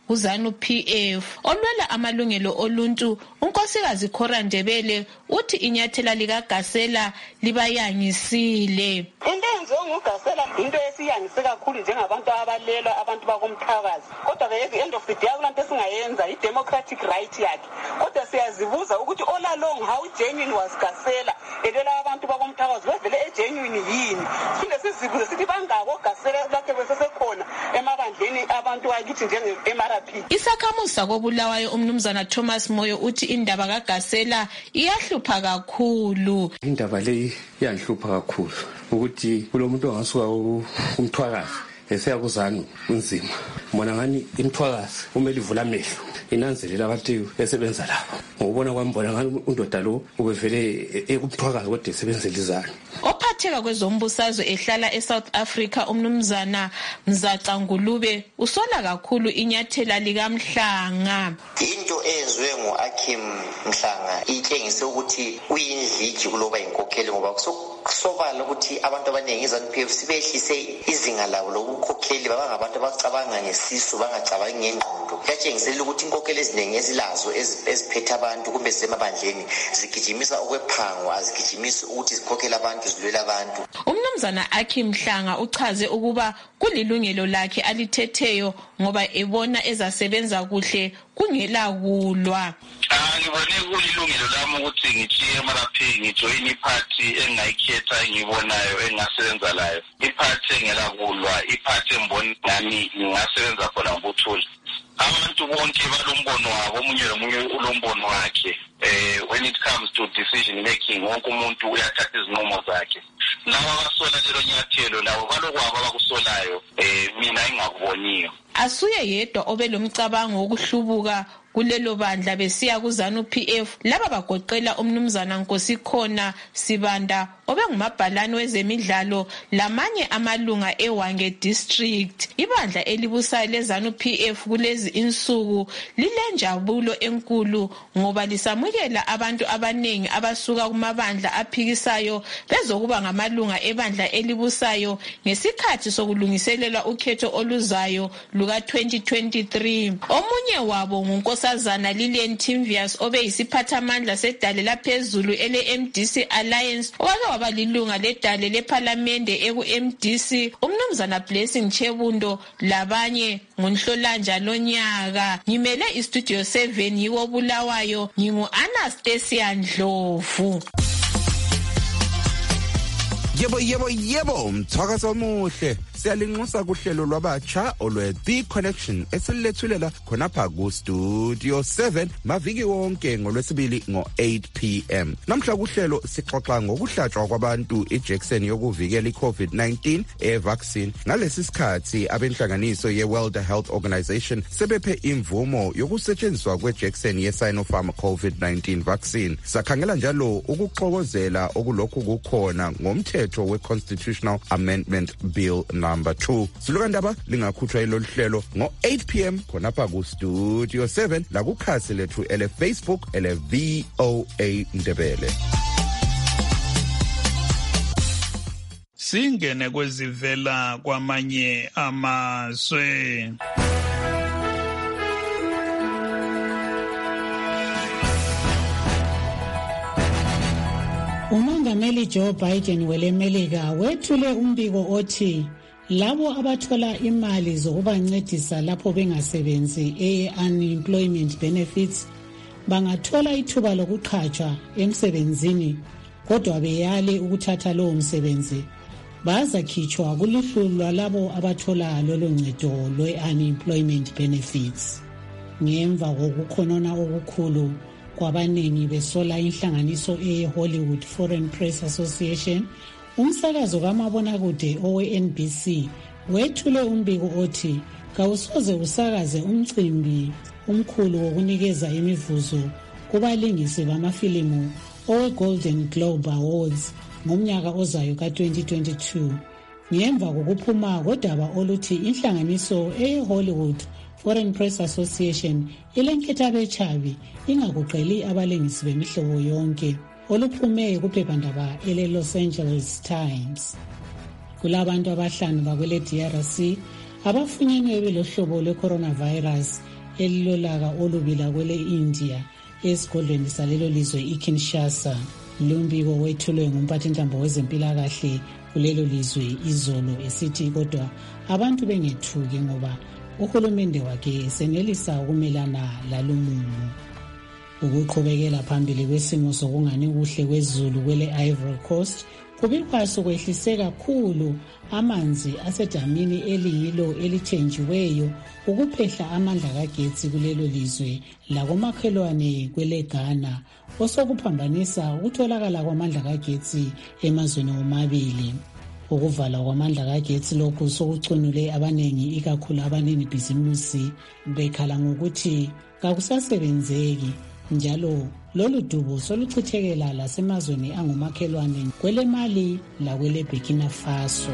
kuZANU P F. Olwela amalungelo oluntu unkosikazi Cora Ndebele uthi inyathela likaGasela libayangisile. Into enziwe nguGasela into esiyangise kakhulu njengabantu abalela abantu bakomthakazi. Kodwa ke at the end of the day akulanto esingayenza i-democratic right yakhe. Kodwa siyazibuza ukuthi all along how genuine was Gasela elela abantu bakomthakazi bevele egenuine yini. Sinde sizibuze sithi bangako Gasela lakhe besesekhona emabandleni abantu akithi njenge-M R P. Isakhamuzi sakobulawayo umnumzana Thomas Moyo uthi indaba kaGasela iyahlupha kakhulu. Indaba le iyahlupha kakhulu ukuthi kulomuntu ongasuka umthwakazi eseya kuZANU kunzima. Mbona ngani imthwakazi kumele ivula amehlo inanzelela abantu esebenza lapho. Ngobona kwami mbona ngani undoda lo ubevele ekumthwakazi kodwa esebenzela iZANU. Ophatheka kwezombusazwe ehlala eSouth Africa umnumzana Mzaca Ngulube usola kakhulu inyathela likaMhlanga. Into ezwe ngoAkim Mhlanga itshengise ukuthi uyindliji kuloba inkokheli ngoba kusobala ukuthi abantu abaningi iZANU P F sibehlise izinga labo lokukhokheli babangabantu abacabanga ngesisu bangacabangi ngengqondo. Kuyatshengisela ukuthi inkokheli eziningi ezilazo eziphethe abantu kumbe zemabandleni zigijimisa okwephangwa azigijimisi ukuthi zikhokhela abantu zilwela abantu. Umnumzana Akim Mhlanga uchaze ukuba kulilungelo lakhe alithetheyo ngoba ebona ezasebenza kuhle kungela kulwa. Ngibone kulilungelo lami ukuthi ngichiye M R P ngijoin iparty engayikhetha engibonayo engasebenza layo. Iparty engela kulwa, iparty embona nami ngingasebenza khona ngokuthula. Abantu bonke balombono wabo omunye nomunye ulombono wakhe. Eh when it comes to decision making wonke umuntu uyathatha izinqumo zakhe. Lawa abasola lelo nyathelo lawo balokwabo abakusolayo eh mina engakuboniyo. Asuye yedwa obelomcabango wokuhlubuka kulelo bandla besiya kuZANU P F laba bagoqela umnumzana Nkosikhona Sibanda obengumabhalane wezemidlalo lamanye amalunga eWange district. Ibandla elibusayo leZANU P F kulezi insuku lilenjabulo enkulu ngoba lisamukela abantu abanengi abasuka kumabandla aphikisayo bezokuba ngamalunga ebandla elibusayo ngesikhathi sokulungiselela ukhetho oluzayo luka twenty twenty-three. Omunye wabo ngunkosazana Lilian Timvius obeyisiphathamandla sedale laphezulu ele M D C Alliance owake waba lilunga ledale leParliamente eku M D C. Umnumzana Blessing Chebundo labanye ngonhlolanja lonyaka. Ngimele istudio seven yiwo Bulawayo ngingu Anastasia Ndlovu. Yebo yebo yebo mthakazo omuhle siyalinxusa kuhlelo lwabatsha olwe The Connection esillethulela khonapha ku Studio seven maviki wonke ngolwesibili ngo eight p m Namhla kuhlelo sixoxa ngokuhlatshwa kwabantu iJackson yokuvikela iCovid nineteen evaccine. Ngalesi sikhathi abenhlanganiso yeWorld Health Organization sebephe imvumo yokusetshenziswa kweJackson yeSinopharm COVID nineteen vaccine. Sakhangela njalo ukuxokozela okulokhu kukhona ngomthetho weConstitutional Amendment Bill number two. Silukandaba lingakhutshwa ilolu hlelo ngo eight p m khonapha ku Studio seven la kukhasi lethu ele Facebook ele V O A Ndebele. Singene kwezivela kwamanye amazwe. Umongameli Joe Biden welemelika wethule umbiko othi labo abathola imali zokubancedisa lapho bengasebenzi e-unemployment benefits bangathola ithuba lokuqhatshwa emsebenzini kodwa beyale ukuthatha lowo msebenzi bazakhitshwa kuluhlu lwalabo abathola lolo ncedo lwe-unemployment benefits. Ngemva kokukhonona okukhulu kwabaningi besola inhlanganiso e-Hollywood Foreign Press Association, umsakazo kamabonakude owe-N B C wethule umbiko othi kawusoze usakaze umcimbi umkhulu wokunikeza imivuzo kubalingisi bamafilimu owe-Golden Globe Awards ngomnyaka ozayo ka twenty twenty-two. Ngemva kokuphuma kodaba oluthi inhlanganiso e-Hollywood Foreign Press Association ilenketha bechabi ingakuqeli abalingisi bemihlobo yonke oluphume kuphephandaba ele Los Angeles Times. Kulabantu abahlanu bakwele D R C abafunyenwe belohlobo lwe coronavirus elilolaka olubila kwele India esigodlweni salelo lizwe iKinshasa. Lumbiko wethulwe ngumphathintambo wezempilakahle kulelo lizwe izolo esithi kodwa abantu bengethuki ngoba uhulumende wakhe senelisa ukumelana lalumumo. Ukuqhubekela phambili kwesimo sokungani kuhle kwezulu kwele Ivory Coast kubikwa sokwehlise kakhulu amanzi asedamini eliyilo elithenjiweyo ukuphehla amandla kagetsi kulelo lizwe lakomakhelwane kwele Ghana osokuphambanisa ukutholakala kwamandla kagetsi emazweni omabili. Ukuvala kwamandla kagetsi lokhu sokucunule abanengi ikakhulu abanenibhizimusi bekhala ngokuthi kakusasebenzeki njalo lolu dubo soluchithekela lasemazweni angumakhelwane kwele Mali lakwele Burkina Faso.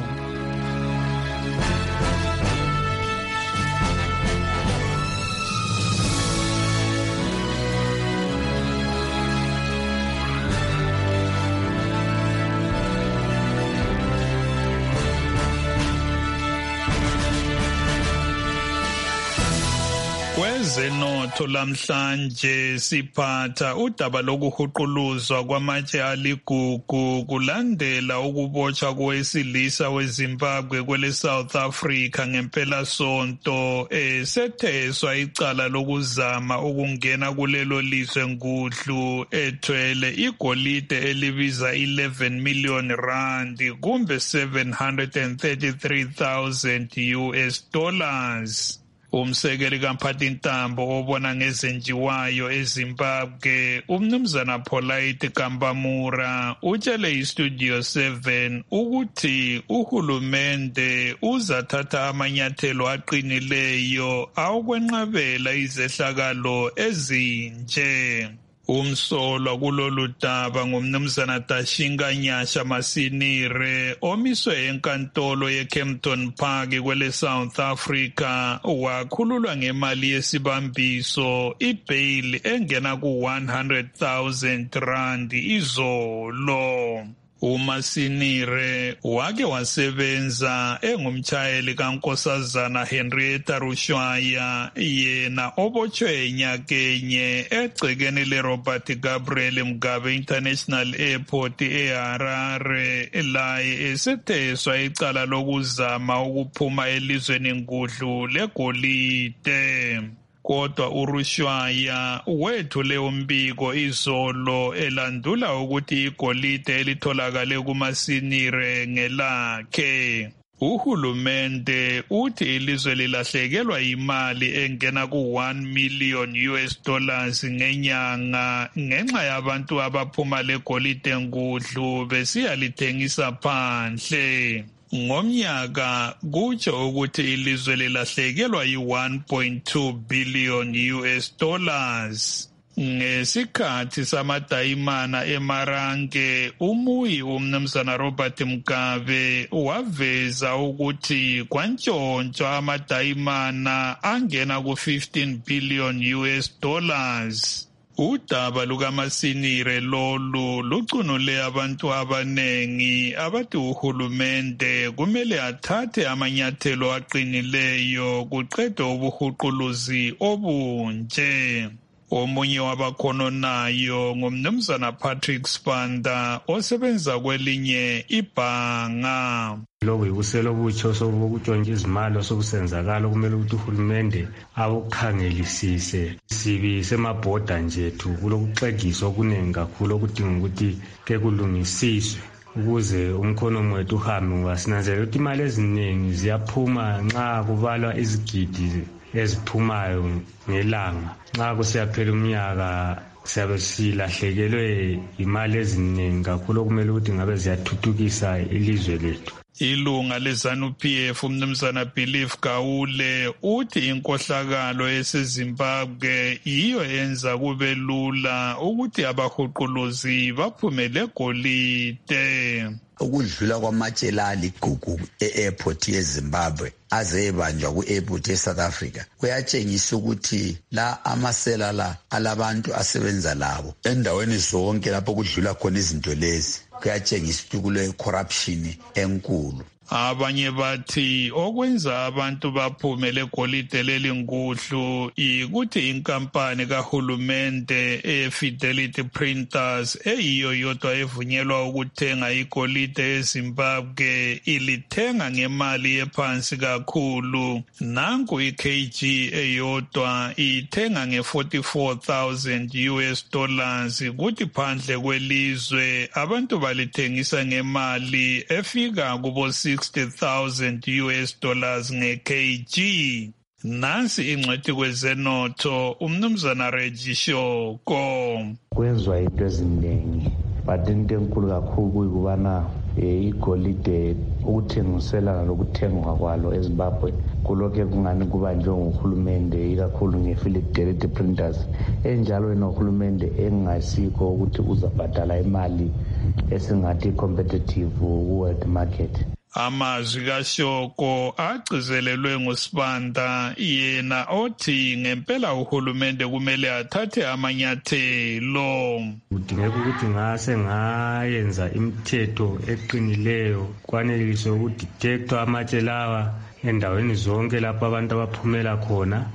Kwezenotho lamhlanje siphatha udaba lokuhuquluzwa kwamatshe aligugu kulandela ukubotshwa kowesilisa weZimbabwe kwele South Africa ngempela sonto esetheswa icala lokuzama ukungena kulelo lizwe ngudlu ethwele igolide elibiza eleven million rand kumbe seven hundred thirty-three thousand U S dollars. Umsekeli kamphathintambo obona ngezenjiwayo eZimbabwe umnumzana Polite Kambamura utshele iStudio seven ukuthi uhulumende uzathatha amanyathelo aqinileyo awokwenqabela izehlakalo ezinje. Umsolwa kulolu daba ngumnumzana Dashinga Nyasha Masinire omiswe enkantolo yeKempton Park kwele South Africa wakhululwa ngemali yesibambiso ibail engena ku one hundred thousand rand izolo. uMasinire wake wasebenza engumtshayeli kaNkosazana Henrietta Rushwaya yena obotshwe nyakenye egcekeni leRobert Gabriel Mugabe International Airport eHarare laye esetheswa icala lokuzama ukuphuma elizweni ngudlu legolide. Kodwa uRushwaya wethule umbiko izolo elandula ukuthi igolide elitholakale kuMasinire ngelakhe. Uhulumende uthi ilizwe lilahlekelwa imali engena ku one million U S dollars ngenyanga ngenxa yabantu abaphuma legolide ngudlu besiyalithengisa phandle. Ngomnyaka kutsho ukuthi ilizwe lilahlekelwa yi one point two billion U S dollars. Ngesikhathi samadayimana eMarange umuyi umnumzana Robert Mugabe waveza ukuthi kwantshontshwa amadayimana angena ku fifteen billion U S dollars. Udaba lukaMasinire lolu lucunule abantu abanengi abathi uhulumende kumele athathe amanyathelo aqinileyo kuqede ubuhuquluzi obunje. Omunye wabakhononayo ngumnumzana Patrick Spanda osebenza kwelinye ibhanga. Lobu yibuselo obutsha sobukutshontsha izimali osobusenzakala kumele ukuthi uhulumende abukhangelisise. Sibi semabhoda njethu kulokuxegiswa okuningi kakhulu okudinga ukuthi ke kulungisiswe ukuze umkhono wethu uhambe ngoba sinanzelela ukuthi imali eziningi ziyaphuma nxa kubalwa izigidi eziphumayo ngelanga. Nxa kusiyaphela umnyaka siyabe silahlekelwe imali eziningi kakhulu okumele ukuthi ngabe ziyathuthukisa ilizwe lethu. Ilunga leZANU P F umnumzana Belief Gawule uthi inkohlakalo eseZimbabwe yiyo yenza kube lula ukuthi abahuquluzi baphumele golide. Ukudlula kwamatshela aligugu e-airport yeZimbabwe aze ebanjwa ku-airport eSouth Africa kuyatshengisa ukuthi la amasela la alabantu asebenza labo endaweni zonke lapho kudlula khona izinto lezi. Kuyatshengisa ukuthi kule corruption enkulu. Abanye bathi okwenza abantu baphumele golide leli nguhlu ikuthi inkampani kahulumende eFidelity Printers eyiyo yodwa evunyelwa ukuthenga igolide eZimbabwe ilithenga ngemali ephansi kakhulu. Nanku i-kg eyodwa ithenga nge-forty-four thousand U S dollars kuthi phandle kwelizwe abantu balithengisa ngemali efika kubo sixty thousand U S dollars nge-kg. Nansi ingcwethi kwezenotho umnumzana Regishoko. Kwenzwa into eziningi but into enkulu kakhulu kuyikubana igolide ukuthengiselana lokuthengwa kwalo eZimbabwe kulokhe kungani kuba njengohulumende ikakhulu ngeFidelity Printers enjalo yena uhulumende engasikho ukuthi uzabhadala imali esingathi competitive ku-world market. Amazwi kaShoko agcizelelwe nguSibanda yena othi ngempela uhulumende kumele athathe amanyathelo. Kudingeka ukuthi ngase ngayenza imithetho eqinileyo kwanelise ukudetector amatshe lawa endaweni zonke lapho abantu abaphumela khona.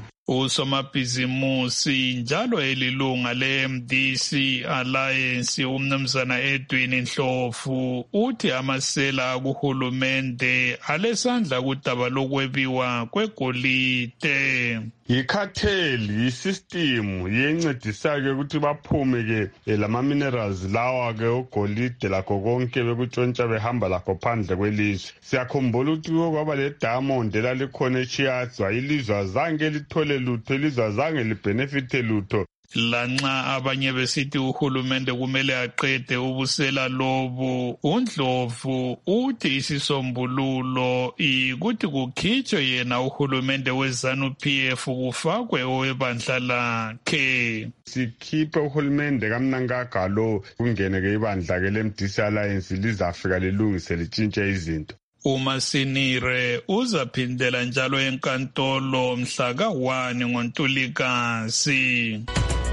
Usomabhizimusi njalo elilunga le-M D C Alliance umnumzana Edwin Ndlovu uthi amasela akuhulumende alesandla kudaba lokwebiwa kwegolide. Yikhatheli yisystem yencedisayo ke ukuthi baphume ke lama minerals lawa ke ogolide lakho konke bekutshontsha behamba lakho phandle kwelizwe. Siyakhumbula ukuthi kwaba le diamond elalikhona eChiazwa ilizwe azange lithole lutho, ilizwe azange libenefite lutho. Lanxa abanye besithi uhulumende kumele aqede ubusela lobu, uNdlovu uthi isisombululo ikuthi kukhitshwe yena uhulumende weZanu P F kufakwe owebandla lakhe. Sikhiphe uhulumende kaMnangagwa lo kungene ke ibandla ke le-M D C Alliance lizafika lilungise litshintshe izinto. uMasinire uzaphindela njalo enkantolo mhla ka one ngoNtulikazi.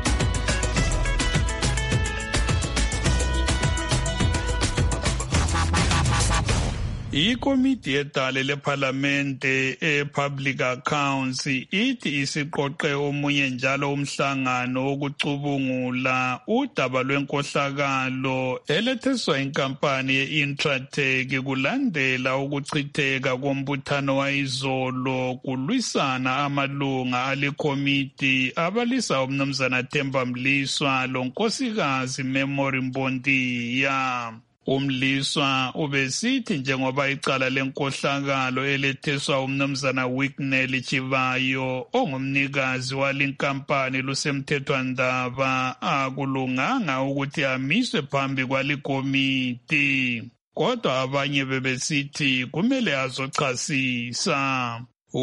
Ikomiti yedale lephalamende e-Public Accounts ithi isiqoqe omunye njalo umhlangano wokucubungula udaba lwenkohlakalo eletheswa inkampani ye-Intratech kulandela ukuchitheka kombuthano wayizolo kulwisana amalunga alikomiti abalisa umnumzana Themba Mliswa lonkosikazi Memory Mbondiya. Umliswa ubesithi njengoba icala lenkohlakalo eletheswa umnumzana Wicknell Chivayo ongumnikazi walinkampani lusemthethwandaba akulunganga ukuthi amiswe phambi kwalikomiti. Kodwa abanye bebesithi kumele azochasisa.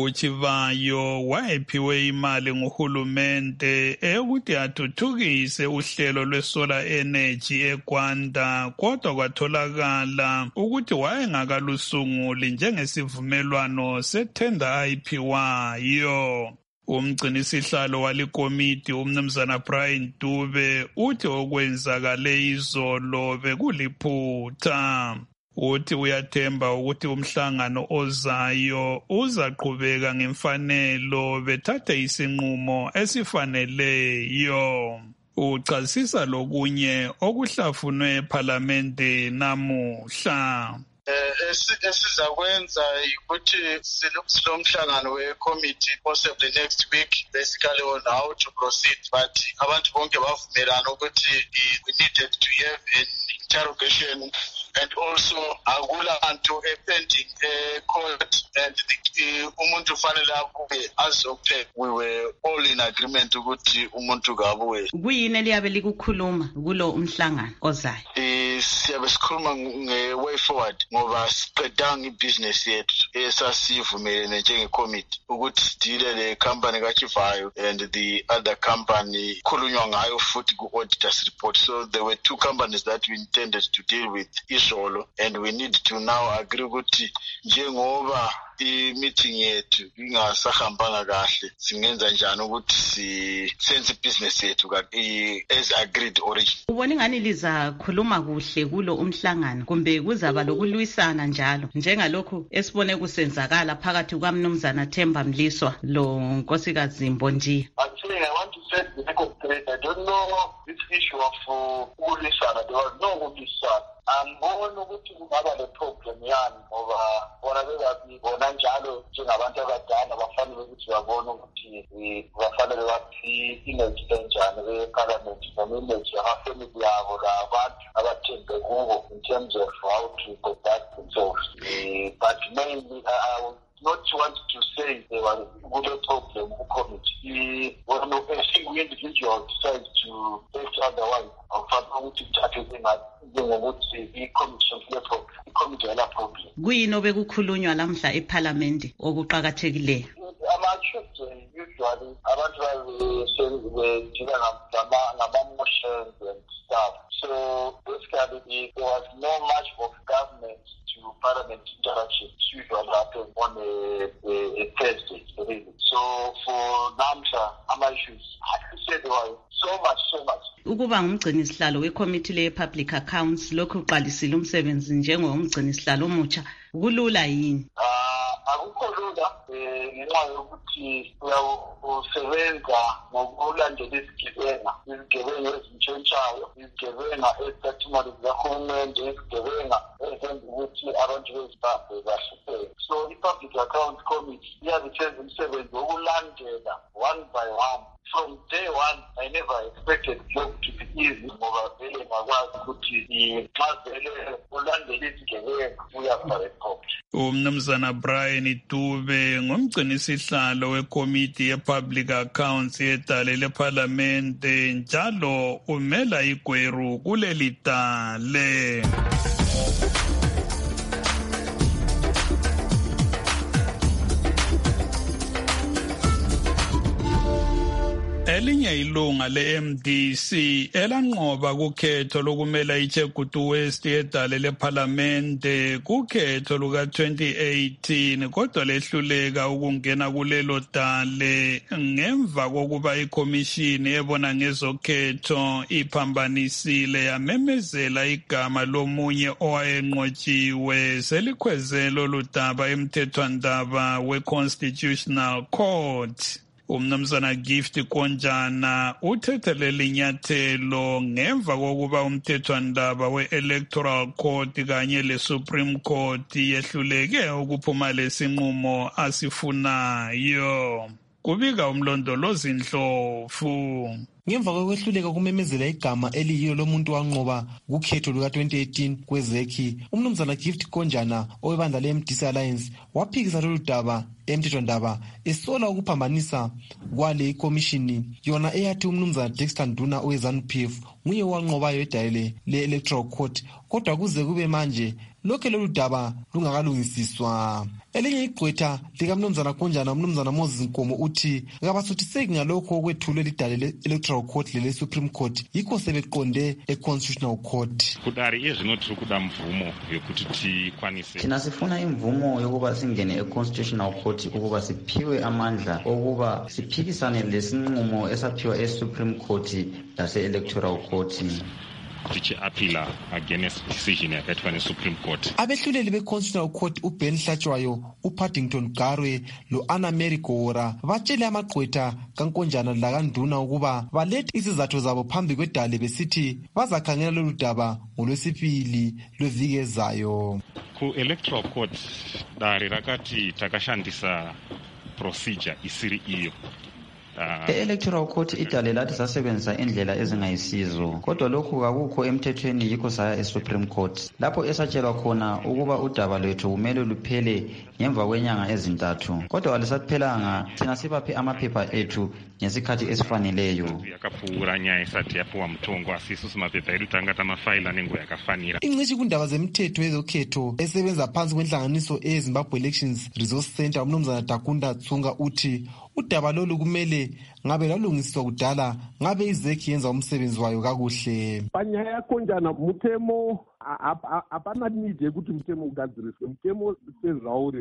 uChivayo wayephiwe imali nguhulumende ukuthi athuthukise uhlelo lwesolar energy eGwanda, kodwa kwatholakala ukuthi wayengakalusunguli njengesivumelwano sethenda ayiphiwayo. Umgcinisihlalo walikomiti umnumzana Brian Dube uthi okwenzakale izolo bekuliphutha. Uthi uyathemba ukuthi umhlangano ozayo uzaqhubeka ngemfanelo bethathe isinqumo esifaneleyo. Uchasisa lokunye okuhlafunwe ePhalamende namuhla. esizakwenza ukuthi silomhlangano we-committee possibly next week basically on how to proceed, but abantu bonke bavumelana ukuthi we needed to have an interrogation and also akulanto e-pending e-court and umuntu ufanele abuye azopheka. We were all in agreement ukuthi umuntu kabuye. Kuyini eliyabe likukhuluma kulo umhlangano ozayo? Eh siyabe sikhuluma nge-way forward ngoba siqedanga ibhizinesi yethu esasivumelene njenge-committee ukuthi sidile le company kaChivayo and the other company khulunywa ngayo futhi ku-auditors report. So there were two companies that we intended to deal with isolo, and we need to now agree ukuthi njengoba i-meeting yethu ingasahambanga kahle singenza njani ukuthi senze business yethu as agreed origin. Ubona ingani lizakhuluma kuhle kulo umhlangano kumbe kuzaba lokulwisana njalo njengalokhu esibone kusenzakala phakathi kwaMnumzana Themba Mliswa lo Nkosikazi Mbondiya? Actually, I want to say the record straight. I don't know this issue of ukulwisana. There was no ukulwisana. Angibona ukuthi kungaba le problem yani ngoba bona bebabona njalo njengabantu abadala bafanele ukuthi babone ukuthi bafanele bathi image enjani be-parliament noma image yamafamily yabo labantu abathembe kubo in terms of how to conduct themselves. But mainly I would not want to say there was a problem who committee. Well, no, I think we individual decide to act otherwise. Kuyini obekukhulunywa lamhla eParliament okuqhakathekileyo? Ama-children usually abantu bedila ngama-motions and stuff. So basically there was no much of government to Parliament interaction. It usually happens on a, a, a Thursday, really. So for NAMSA, ama issues, I have to say there was so much, so much. Ukuba ngumgcini sihlalo weCommittee le-Public Accounts lokhu uqalisile umsebenzi njengomgcini sihlalo omutsha kulula yini? Ah, akukho lula ngenxa yokuthi usebenza ngokulandela izigebenga, izigebenga ezintshontshayo, izigebenga ezithathimali zikahulumende, izigebenga ezenza ukuthi abantu bezimbabwe bahlupheke. So i-Public Accounts Committee iyazithenza umsebenzi wokulandela one by one. From day one, I never expected job to be easy. Ngoba vele ngakwazi ukuthi xa vele ulandela izigebenga uyabharekhopha. Umnumzana Brian Dube ngumgcini sihlalo weCommittee ye-Public Accounts yedale leParliament njalo umela igweru kuleli dale. Elinye ilunga le-M D C elanqoba kukhetho lokumela iChegutu West yedale leParlamente kukhetho luka twenty eighteen kodwa lehluleka ukungena kulelo dale ngemva kokuba ikhomishini ebona ngezokhetho iphambanisile yamemezela igama lomunye owayenqotshiwe selikhwezelo ludaba emthethwandaba we-Constitutional Court. Umnumzana Gift Konjana uthethelele inyathelo ngemva kokuba umthethwandaba we-Electoral Court kanye le-Supreme Court yehluleke ukuphuma lesinqumo asifunayo. Kubika umlondolozi Ndlovu. Ngemva kokwehluleka kumemezela igama eliyilo lomuntu wanqoba kukhetho luka twenty eighteen kwezekhi, umnumzana Gift Konjana owebandla le-M D C Alliance waphikisa lolu daba emthethwandaba esola ukuphambanisa kwale ikomishini yona eyathi umnumzana Dexter Nduna owe-ZANU P F nguye wanqobayo edale le-Electoral Court, kodwa kuze kube manje lokho lolu daba lungakalungisiswa. Elinye igqwetha likamnumzana Konjana umnumzana Moses Nkomo uthi kabasuthiseki ngalokho okwethulwe lidale le-Electoral Court lele-Supreme Court yikho sebeqonde e-Constitutional Court. Kudari ezvino tiri kuda mvumo yokuti tikwanise. Thina sifuna imvumo yokuba singene e-Constitutional Court ukuba siphiwe amandla okuba siphikisane lesinqumo esaphiwa e-Supreme Court lase-Electoral Court. Tichi-appeala against decision yakathiwa ne-Supreme Court. Abehluleli be-Constitutional Court uBen Hlatshwayo, uPaddington Garwe lo-Anna Mary Gora batshele amagqwetha kaNkonjana lakanduna ukuba balethe izizathu zabo phambi kwedale besithi bazakhangela lolu daba ngolwesibili lweviki ezayo. Ku-Electoral Court dari rakati takashandisa procedure isiri iyo. E-Electoral Court idale lathi sasebenzisa indlela ezingayisizo, kodwa lokhu kakukho emthethweni yikho saya e-Supreme Court lapho esatshelwa khona ukuba udaba lwethu kumele luphele ngemva kwenyanga ezintathu, kodwa alisaphelanga. Thina sibaphe amaphepha ethu ngesikhathi esifaneleyo. Yakapfuura nyaya isati yaphuwa mthongo asiso simaphepha edu tangata mafayila nengubo yakafanira. Ingcishi kundaba zemthetho yezokhetho esebenza phansi kwenhlanganiso e-Zimbabwe Elections Resource Center umnumzana Takunda Tsunga uthi udaba lolu kumele ngabe lalungiswa kudala ngabe izekhi yenza umsebenzi wayo kakuhle. Panyaya yaKonjana muthemo apana need yekuti muthemo ugadziriswe. Muthemo senza uri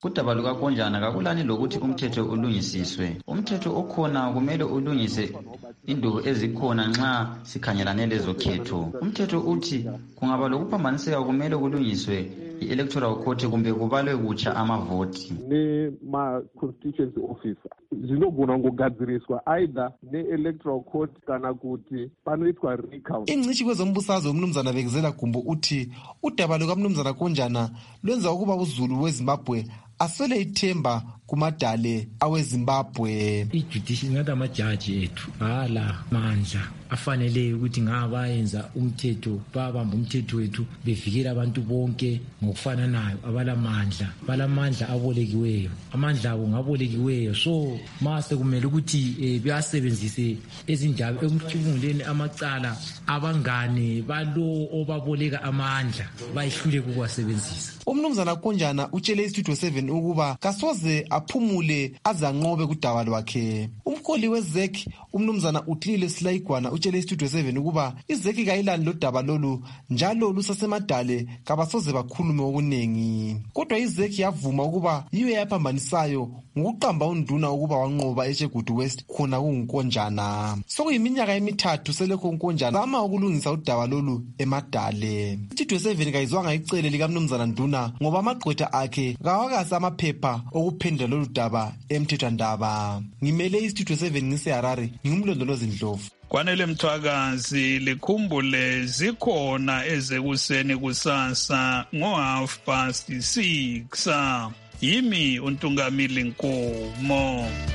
Kudaba lukaKonjana kakulani lokuthi umthetho ulungisiswe. Umthetho okhona kumele ulungise induku ezikhona nxa sikhangelane lezo khetho. Umthetho uthi kungaba lokuphambaniseka kumele kulungiswe i-electoral court kumbe kubalwe kutsha amavoti. Ne-ma-constituency officer zvinogona kugadziriswa either ne-electoral court kana kuti panoitwa recount. Ingcishi kwezombusazwe umnumzana Bekezela Gumbo uthi udaba lukamnumzana Konjana lwenza ukuba uZulu weZimbabwe aswele ithemba kumadale aweZimbabwe. I-judicial ngathi amajaji ethu hala mandla afanele ukuthi ngabayenza umthetho babamba umthetho wethu bevikela abantu bonke ngokufananayo abalamandla balamandla abolekiweyo amandla abo ngabolekiweyo so mase kumele ukuthi eh, bayasebenzise ezindaba emcubunguleni amacala abangane balo obaboleka amandla bayihlule kuwasebenzisa. Umnumzana Konjana utshele iStudio seven ukuba kasoze aphumule azanqobe kudaba lwakhe. Umkholi weZek umnumzana Uthile Silayigwana utshele iStudio seven ukuba iZek kayilani lodaba lolu njalo lusasemadale kabasoze bakhulume okunengi. Kodwa iZek yavuma ukuba yiyo yaphambanisayo ngokuqamba unduna ukuba wanqoba eChegutu West khona kunguKonjana. Sokuyiminyaka emithathu selekho uNkonjana ama ukulungisa udaba lolu emadale. iStudio seven kayizwanga icele likamnumzana Nduna ngoba amagqwetha akhe kawakasi amaphepha okuphendula lolu daba emthethwandaba. Ngimele iStudio seven ngiseHarare ngimlondolozi Ndlovu. Kwanele Mthwakazi likhumbule zikhona ezekuseni kusasa ngo half past six. Yimi uNtungamili Nkomo.